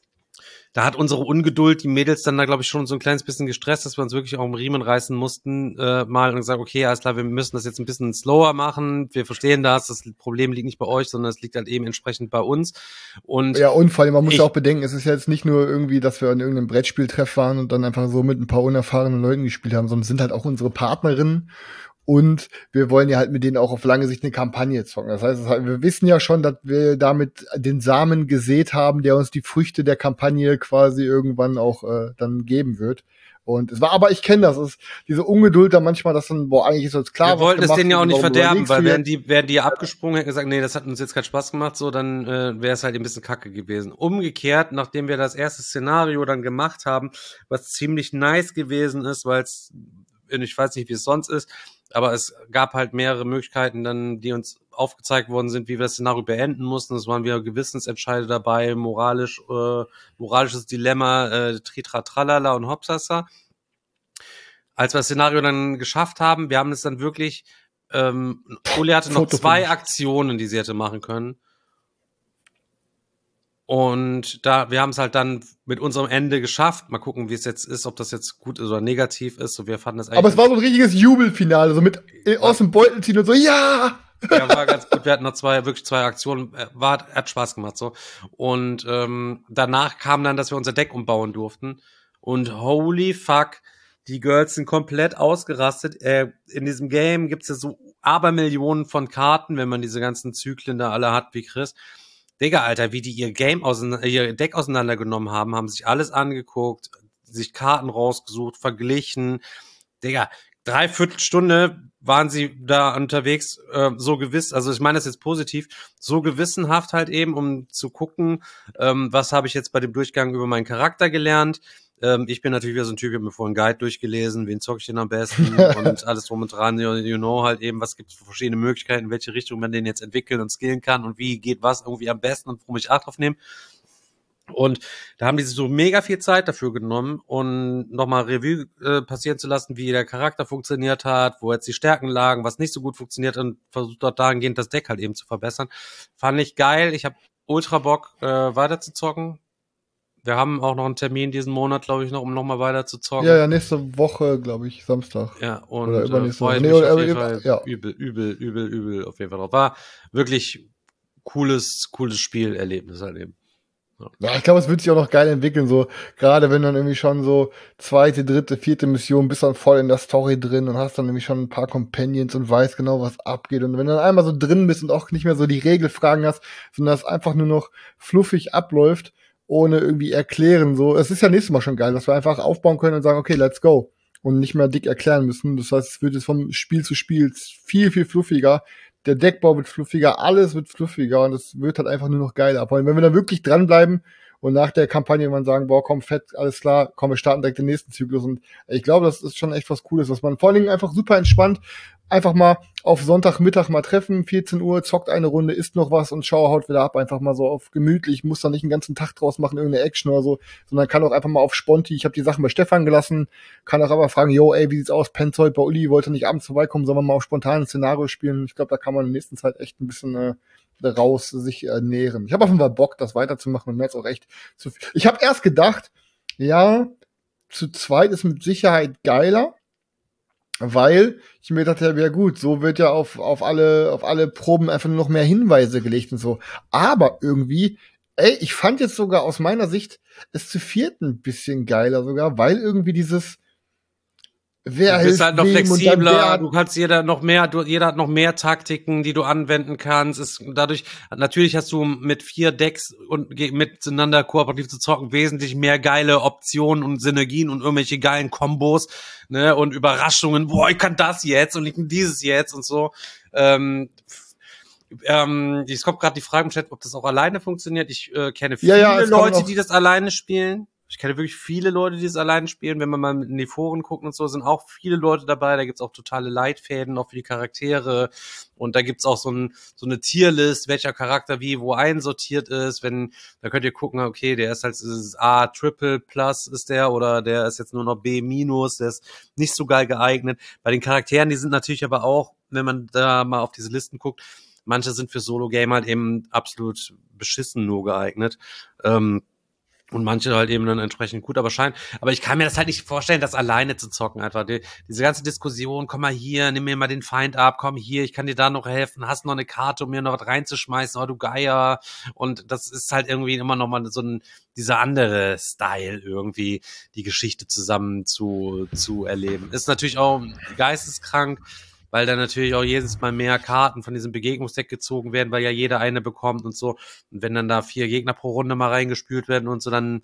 da hat unsere Ungeduld die Mädels dann da, glaube ich, schon so ein kleines bisschen gestresst, dass wir uns wirklich auch im Riemen reißen mussten, äh, mal und gesagt, okay, alles klar, wir müssen das jetzt ein bisschen slower machen. Wir verstehen das, das Problem liegt nicht bei euch, sondern es liegt halt eben entsprechend bei uns. Und ja, und vor allem, man muss ich, ja auch bedenken, es ist ja jetzt nicht nur irgendwie, dass wir an irgendeinem Brettspieltreff waren und dann einfach so mit ein paar unerfahrenen Leuten gespielt haben, sondern es sind halt auch unsere Partnerinnen. Und wir wollen ja halt mit denen auch auf lange Sicht eine Kampagne zocken. Das heißt, wir wissen ja schon, dass wir damit den Samen gesät haben, der uns die Früchte der Kampagne quasi irgendwann auch äh, dann geben wird. Und es war, aber ich kenne das, es ist diese Ungeduld da manchmal, dass dann, boah, eigentlich ist uns klar, wir wollten es denen ja auch nicht verderben, weil wären wären die, wären die abgesprungen, hätten gesagt, nee, das hat uns jetzt keinen Spaß gemacht, so, dann äh, wäre es halt ein bisschen kacke gewesen. Umgekehrt, nachdem wir das erste Szenario dann gemacht haben, was ziemlich nice gewesen ist, weil es, ich weiß nicht, wie es sonst ist, aber es gab halt mehrere Möglichkeiten dann, die uns aufgezeigt worden sind, wie wir das Szenario beenden mussten. Es waren wieder Gewissensentscheide dabei, moralisch, äh, moralisches Dilemma, äh, Tritra Tralala und Hopsasa. Als wir das Szenario dann geschafft haben, wir haben es dann wirklich, ähm, Uli hatte noch Foto zwei Aktionen, die sie hätte machen können. Und da, wir haben es halt dann mit unserem Ende geschafft. Mal gucken, wie es jetzt ist, ob das jetzt gut oder negativ ist. So, wir fanden das eigentlich. Aber es war so ein richtiges Jubelfinale, so mit äh, aus dem Beutel ziehen und so, ja! Ja, war ganz gut. Wir hatten noch zwei, wirklich zwei Aktionen. War, hat Spaß gemacht, so. Und, ähm, danach kam dann, dass wir unser Deck umbauen durften. Und holy fuck, die Girls sind komplett ausgerastet. Äh, in diesem Game gibt's ja so Abermillionen von Karten, wenn man diese ganzen Zyklen da alle hat, wie Chris. Digga, Alter, wie die ihr Game auseinander, ihr Deck auseinandergenommen haben, haben sich alles angeguckt, sich Karten rausgesucht, verglichen. Digga, dreiviertel Stunde waren sie da unterwegs, äh, so gewiss, also ich meine das jetzt positiv, so gewissenhaft halt eben, um zu gucken, ähm, was habe ich jetzt bei dem Durchgang über meinen Charakter gelernt. Ähm, ich bin natürlich wieder so ein Typ, ich habe mir vorhin einen Guide durchgelesen, wen zocke ich denn am besten und alles drum und dran, you, you know, halt eben, was gibt es für verschiedene Möglichkeiten, in welche Richtung man den jetzt entwickeln und skillen kann und wie geht was irgendwie am besten und worum ich Acht drauf nehme. Und da haben die sich so mega viel Zeit dafür genommen und nochmal Revue äh, passieren zu lassen, wie der Charakter funktioniert hat, wo jetzt die Stärken lagen, was nicht so gut funktioniert und versucht dort dahingehend das Deck halt eben zu verbessern. Fand ich geil. Ich habe ultra Bock, äh, weiter zu zocken. Wir haben auch noch einen Termin diesen Monat, glaube ich, noch, um nochmal weiter zu zocken. Ja, ja, nächste Woche, glaube ich, Samstag. Ja, und oder äh, übernächste freue Woche. ich Nee, mich oder, auf jeden äh, Fall ja. übel, übel, übel, übel auf jeden Fall drauf. War wirklich cooles, cooles Spielerlebnis halt eben. Ja. Ja, ich glaube, es wird sich auch noch geil entwickeln, so gerade wenn dann irgendwie schon so zweite, dritte, vierte Mission bist dann voll in der Story drin und hast dann nämlich schon ein paar Companions und weißt genau, was abgeht. Und wenn du dann einmal so drin bist und auch nicht mehr so die Regelfragen hast, sondern es einfach nur noch fluffig abläuft, ohne irgendwie erklären, so. Es ist ja nächstes Mal schon geil, dass wir einfach aufbauen können und sagen, okay, let's go. Und nicht mehr dick erklären müssen. Das heißt, es wird jetzt vom Spiel zu Spiel viel, viel fluffiger. Der Deckbau wird fluffiger, alles wird fluffiger und es wird halt einfach nur noch geiler. Aber wenn wir da wirklich dranbleiben und nach der Kampagne man sagen, boah, komm, fett, alles klar, komm, wir starten direkt den nächsten Zyklus. Und ich glaube, das ist schon echt was Cooles, was man vor allen Dingen einfach super entspannt einfach mal auf Sonntagmittag mal treffen, vierzehn Uhr, zockt eine Runde, isst noch was und schau, haut wieder ab, einfach mal so auf gemütlich, muss da nicht den ganzen Tag draus machen, irgendeine Action oder so, sondern kann auch einfach mal auf Sponti, ich habe die Sachen bei Stefan gelassen, kann auch aber fragen, yo, ey, wie sieht's aus, pennt heute bei Uli, wollte nicht abends vorbeikommen, sollen wir mal auf spontan ein Szenario spielen? Ich glaube, da kann man in der nächsten Zeit echt ein bisschen äh, raus sich ernähren. Ich habe auf jeden Fall Bock, das weiterzumachen und mir jetzt auch echt zu viel. Ich habe erst gedacht, ja, zu zweit ist mit Sicherheit geiler, Weil ich mir dachte, ja gut, so wird ja auf, auf alle, auf alle Proben einfach nur noch mehr Hinweise gelegt und so. Aber irgendwie, ey, ich fand jetzt sogar aus meiner Sicht es zu viert ein bisschen geiler sogar, weil irgendwie dieses, wer Du bist halt noch wem und dann flexibler, wer- du kannst jeder noch mehr, du, jeder hat noch mehr Taktiken, die du anwenden kannst. Ist dadurch, natürlich hast du mit vier Decks und ge- miteinander kooperativ zu zocken wesentlich mehr geile Optionen und Synergien und irgendwelche geilen Kombos, ne, und Überraschungen. Boah, ich kann das jetzt und ich kann dieses jetzt und so. Ähm, ähm, es kommt gerade die Frage im Chat, ob das auch alleine funktioniert. Ich äh, kenne viele Ja, ja, es kann Leute, auch- die das alleine spielen. Ich kenne wirklich viele Leute, die das alleine spielen. Wenn man mal in die Foren guckt und so, sind auch viele Leute dabei. Da gibt's auch totale Leitfäden, auch für die Charaktere. Und da gibt's auch so, ein, so eine Tierlist, welcher Charakter wie wo einsortiert ist. Wenn, da könnt ihr gucken, okay, der ist halt ist A Triple Plus ist der oder der ist jetzt nur noch B Minus, der ist nicht so geil geeignet. Bei den Charakteren, die sind natürlich aber auch, wenn man da mal auf diese Listen guckt, manche sind für Solo-Game halt eben absolut beschissen nur geeignet. Ähm, Und manche halt eben dann entsprechend gut, aber scheint. Aber ich kann mir das halt nicht vorstellen, das alleine zu zocken einfach. Die, diese ganze Diskussion, komm mal hier, nimm mir mal den Feind ab, komm hier, ich kann dir da noch helfen, hast noch eine Karte, um mir noch was reinzuschmeißen, oh du Geier. Und das ist halt irgendwie immer noch mal so ein, dieser andere Style irgendwie, die Geschichte zusammen zu, zu erleben. Ist natürlich auch geisteskrank, weil dann natürlich auch jedes Mal mehr Karten von diesem Begegnungsdeck gezogen werden, weil ja jeder eine bekommt und so. Und wenn dann da vier Gegner pro Runde mal reingespült werden und so, dann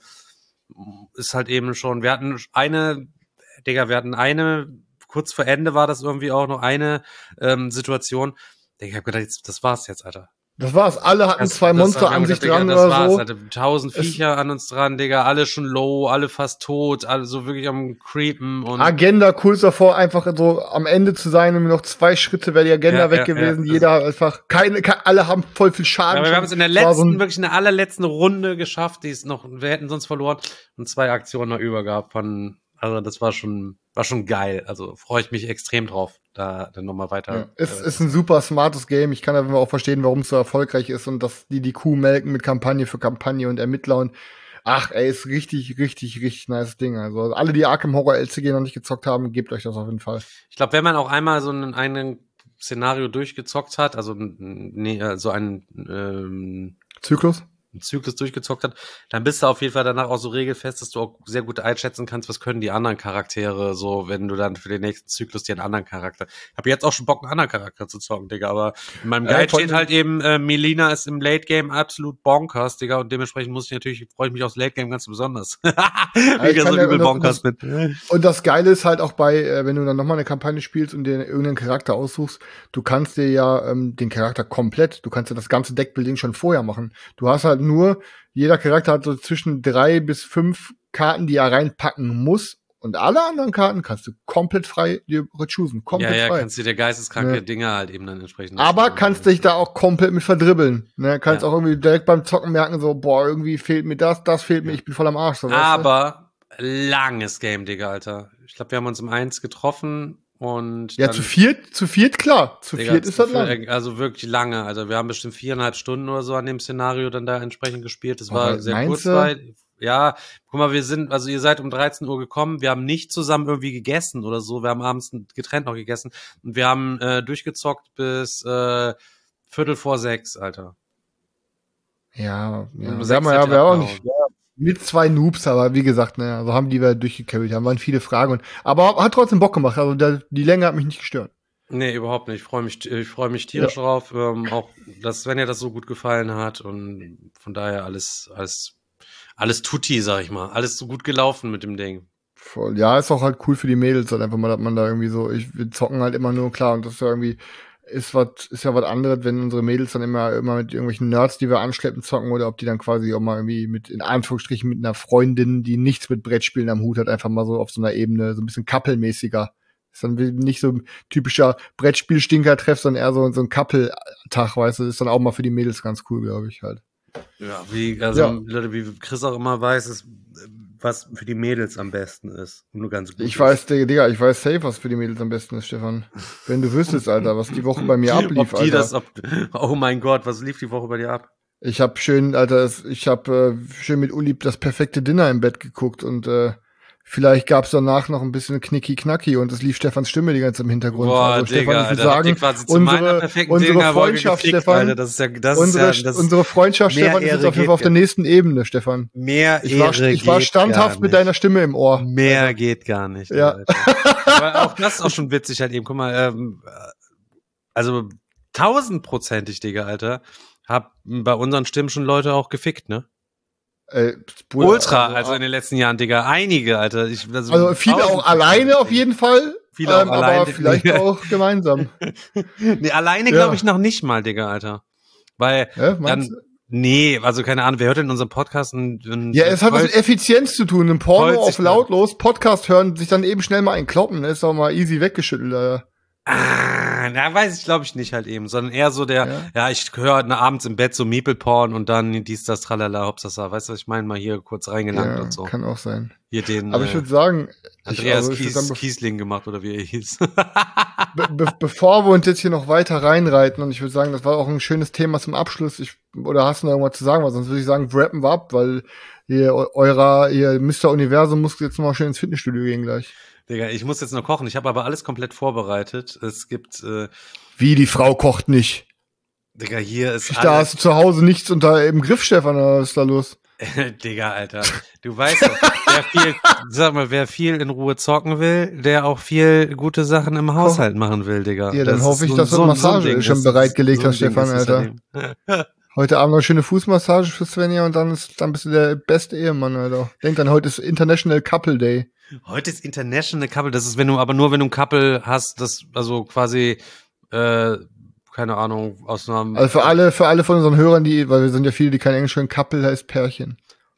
ist halt eben schon, wir hatten eine, Digga, wir hatten eine, kurz vor Ende war das irgendwie auch noch eine ähm, Situation. Digga, ich hab gedacht, jetzt, das war's jetzt, Alter. Das war's. Alle hatten Das- zwei das- Monster wir haben an sich gedacht, dran Digga, das oder war's, so. Alter. Tausend Es- Viecher an uns dran, Digga, alle schon low, alle fast tot, alle so wirklich am Creepen und Agenda kurz davor, einfach so am Ende zu sein und noch zwei Schritte wäre die Agenda Ja, weg ja, gewesen. ja. Jeder hat einfach, keine, ke- alle haben voll viel Schaden. Ja, aber wir schon. haben es in der Es war letzten, so ein- wirklich in der allerletzten Runde geschafft, die ist noch, wir hätten sonst verloren und zwei Aktionen noch über gehabt von, also das war schon, war schon geil. Also freue ich mich extrem drauf, da dann nochmal weiter. Ja, es äh, ist ein super smartes Game. Ich kann aber auch verstehen, warum es so erfolgreich ist und dass die die Kuh melken mit Kampagne für Kampagne und Ermittler und ach, ey, ist richtig, richtig, richtig nice Ding. Also alle, die Arkham Horror L C G noch nicht gezockt haben, gebt euch das auf jeden Fall. Ich glaube, wenn man auch einmal so ein, ein Szenario durchgezockt hat, also nee, äh, so ein ähm, Zyklus? einen Zyklus durchgezockt hat, dann bist du auf jeden Fall danach auch so regelfest, dass du auch sehr gut einschätzen kannst, was können die anderen Charaktere, so, wenn du dann für den nächsten Zyklus dir einen anderen Charakter. Ich habe jetzt auch schon Bock, einen anderen Charakter zu zocken, Digga, aber in meinem Ja, Guide vor steht allem- halt eben, äh, Melina ist im Late Game absolut bonkers, Digga, und dementsprechend muss ich natürlich, freue ich mich aufs Late Game ganz besonders. Wie ich ich ja kann so ja- übel das- bonkers bin. Und das Geile ist halt auch bei, äh, wenn du dann nochmal eine Kampagne spielst und dir irgendeinen Charakter aussuchst, du kannst dir ja ähm, den Charakter komplett, du kannst ja das ganze Deckbuilding schon vorher machen. Du hast halt nur, jeder Charakter hat so zwischen drei bis fünf Karten, die er reinpacken muss. Und alle anderen Karten kannst du komplett frei dir choosen. Ja, Komplett ja, frei. kannst du dir geisteskranke Ne. Dinge halt eben dann entsprechend. Aber kannst dich da auch komplett mit verdribbeln. Ne? Kannst Ja. auch irgendwie direkt beim Zocken merken, so, boah, irgendwie fehlt mir das, das fehlt mir, ich bin voll am Arsch. So, weißt du? Aber langes Game, Digga, Alter. Ich glaube, wir haben uns um eins getroffen und Ja, dann, zu viert, zu viert, klar. Zu Digga, viert ist das für- lang. Also wirklich lange. Also wir haben bestimmt viereinhalb Stunden oder so an dem Szenario dann da entsprechend gespielt. Das Oh, war sehr meinst du? kurzweilig. Ja, guck mal, wir sind, also ihr seid um dreizehn Uhr gekommen, wir haben nicht zusammen irgendwie gegessen oder so, wir haben abends getrennt noch gegessen und wir haben äh, durchgezockt bis äh, Viertel vor sechs, Alter. Ja, ja. Um Wir sechs haben ja, seid ihr wir auch abgehauen. nicht, ja, mit zwei Noobs, aber wie gesagt, ne, so haben die wir durchgecarried haben, waren viele Fragen. Und, aber hat trotzdem Bock gemacht, also der, die Länge hat mich nicht gestört. Nee, überhaupt nicht. Ich freue mich, ich freue mich tierisch drauf. Ähm, auch, dass Svenja das so gut gefallen hat und von daher alles, alles, alles tutti, sag ich mal. Alles so gut gelaufen mit dem Ding. Voll. Ja, ist auch halt cool für die Mädels, halt einfach mal, dass man da irgendwie so, ich, wir zocken halt immer nur, klar, und das ist ja irgendwie, ist was, ist ja was anderes, wenn unsere Mädels dann immer, immer mit irgendwelchen Nerds, die wir anschleppen, zocken, oder ob die dann quasi auch mal irgendwie mit, in Anführungsstrichen, mit einer Freundin, die nichts mit Brettspielen am Hut hat, einfach mal so auf so einer Ebene, so ein bisschen Couple-mäßiger. Ist dann nicht so ein typischer Brettspiel-Stinker-Treff, sondern eher so, so ein Couple-Tag, weißt du, ist dann auch mal für die Mädels ganz cool, glaube ich halt. Ja, wie, also, Ja. Leute, wie Chris auch immer weiß, ist, was für die Mädels am besten ist. Und nur ganz gut. Ich ist. weiß, Digga, ich weiß safe, was für die Mädels am besten ist, Stefan. Wenn du wüsstest, Alter, was die Woche bei mir ablief, ob die Alter. das, ob, oh mein Gott, was lief die Woche bei dir ab? Ich hab schön, Alter, es- ich hab äh, schön mit Uli das perfekte Dinner im Bett geguckt und äh, Vielleicht gab's danach noch ein bisschen Knicki-Knacki und es lief Stefans Stimme die ganze Zeit im Hintergrund. Boah, also, Digga, Stefan, ich würde Alter, habt ihr sagen, quasi zu meiner unsere, perfekten unsere Dingerfolge Freundschaft, gefickt, Stefan, Alter. Das ist ja, das unsere, ist ja, das unsere Freundschaft, mehr Stefan, ist Ehre jetzt auf jeden geht Fall auf der gar- nächsten Ebene, Stefan. mehr Ich war, Ehre ich war geht standhaft gar mit nicht. deiner Stimme im Ohr. Mehr geht gar nicht. Ja. Alter. Aber auch das ist auch schon witzig halt eben. Guck mal, ähm, also tausendprozentig, Digga, Alter, hab bei unseren Stimmen schon Leute auch gefickt, ne? Äh, Bruder, Ultra, also, also in den letzten Jahren, Digga. Einige, Alter. Ich, also also viele auch alleine auf jeden Fall. Viele auch ähm, alleine. Aber vielleicht auch gemeinsam. Nee, alleine Ja. glaube ich noch nicht mal, Digga, Alter. Weil Ja, meinst dann, nee, also keine Ahnung, wer hört denn unseren Podcast? Und, und Ja, es hat was Voll- mit Effizienz zu tun. Im Porno Voll sich auf lautlos, Podcast hören, sich dann eben schnell mal einkloppen. Das ist auch mal easy weggeschüttelt, Alter. Ah, na, weiß ich, glaube ich nicht halt eben, sondern eher so der, Ja. ja, ich höre ne, abends im Bett so Meeple-Porn und dann dies, das, tralala, hopsasa, weißt du, was ich meine? Mal hier kurz reingelangt Ja, und so. kann auch sein. Hier den Aber ich äh, würde sagen, ich, Andreas also ich würd Kies, sagen, be Kiesling gemacht oder wie er hieß. be be bevor wir uns jetzt hier noch weiter reinreiten, und ich würde sagen, das war auch ein schönes Thema zum Abschluss, ich, oder hast du noch irgendwas zu sagen, weil sonst würde ich sagen, wrappen wir ab, weil ihr, eurer, ihr Mister Universum muss jetzt noch mal schön ins Fitnessstudio gehen gleich. Digga, ich muss jetzt noch kochen. Ich habe aber alles komplett vorbereitet. Es gibt, äh, Wie, die Frau kocht nicht? Digga, hier ist Da alles. hast du zu Hause nichts unter im Griff, Stefan, oder was ist da los? Digga, Alter. Du weißt doch, wer viel, sag mal, wer viel in Ruhe zocken will, der auch viel gute Sachen im Haushalt machen will, Digga. Ja, dann Das hoffe ist ich, so- dass du so ein- Massage so ein Ding schon ist- bereitgelegt so ein hast, Ding Stefan, ist es Alter. halt eben. Heute Abend noch eine schöne Fußmassage für Svenja und dann ist, dann bist du der beste Ehemann, Alter. Denk dann, heute ist International Couple Day. Heute ist International Couple, das ist, wenn du, aber nur wenn du ein Couple hast, das, also quasi, äh, keine Ahnung, aus einem. Also für alle, für alle von unseren Hörern, die, weil wir sind ja viele, die kein Englisch können, Couple heißt Pärchen.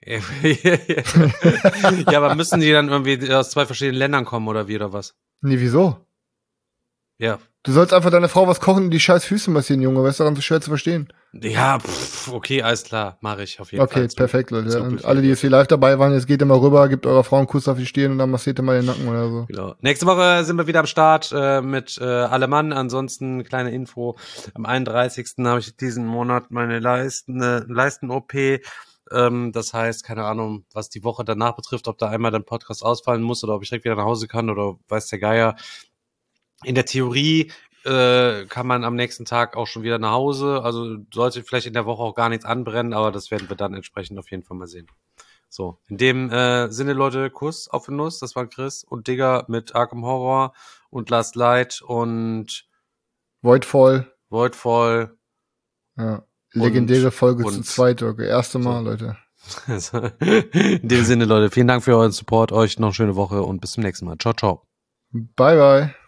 Ja, aber müssen die dann irgendwie aus zwei verschiedenen Ländern kommen oder wie oder was? Nee, wieso? Ja. Du sollst einfach deiner Frau was kochen und die scheiß Füße massieren, Junge. Was ist daran so schwer zu verstehen? Ja, pff, okay, alles klar, mache ich auf jeden Okay, Fall. perfekt, Leute. so Und gut. alle, die jetzt hier live dabei waren, jetzt geht ihr mal rüber, gebt eurer Frau einen Kuss auf die Stirn und dann massiert ihr mal den Nacken oder so. Genau. Nächste Woche sind wir wieder am Start äh, mit äh, Alemann. Ansonsten kleine Info. Am einunddreißigsten habe ich diesen Monat meine Leisten, äh, Leisten-O P. Ähm, das heißt, keine Ahnung, was die Woche danach betrifft, ob da einmal der Podcast ausfallen muss oder ob ich direkt wieder nach Hause kann oder weiß der Geier. In der Theorie äh, kann man am nächsten Tag auch schon wieder nach Hause. Also sollte vielleicht in der Woche auch gar nichts anbrennen, aber das werden wir dann entsprechend auf jeden Fall mal sehen. So, in dem äh, Sinne, Leute, Kuss auf den Nuss. Das war Chris und Digger mit Arkham Horror und Last Light und Voidfall. Voidfall. Ja. Legendäre Folge und- zu zweit, okay. Erste Mal, So. Leute. Also, in dem Sinne, Leute, vielen Dank für euren Support. Euch noch eine schöne Woche und bis zum nächsten Mal. Ciao, ciao. Bye, bye.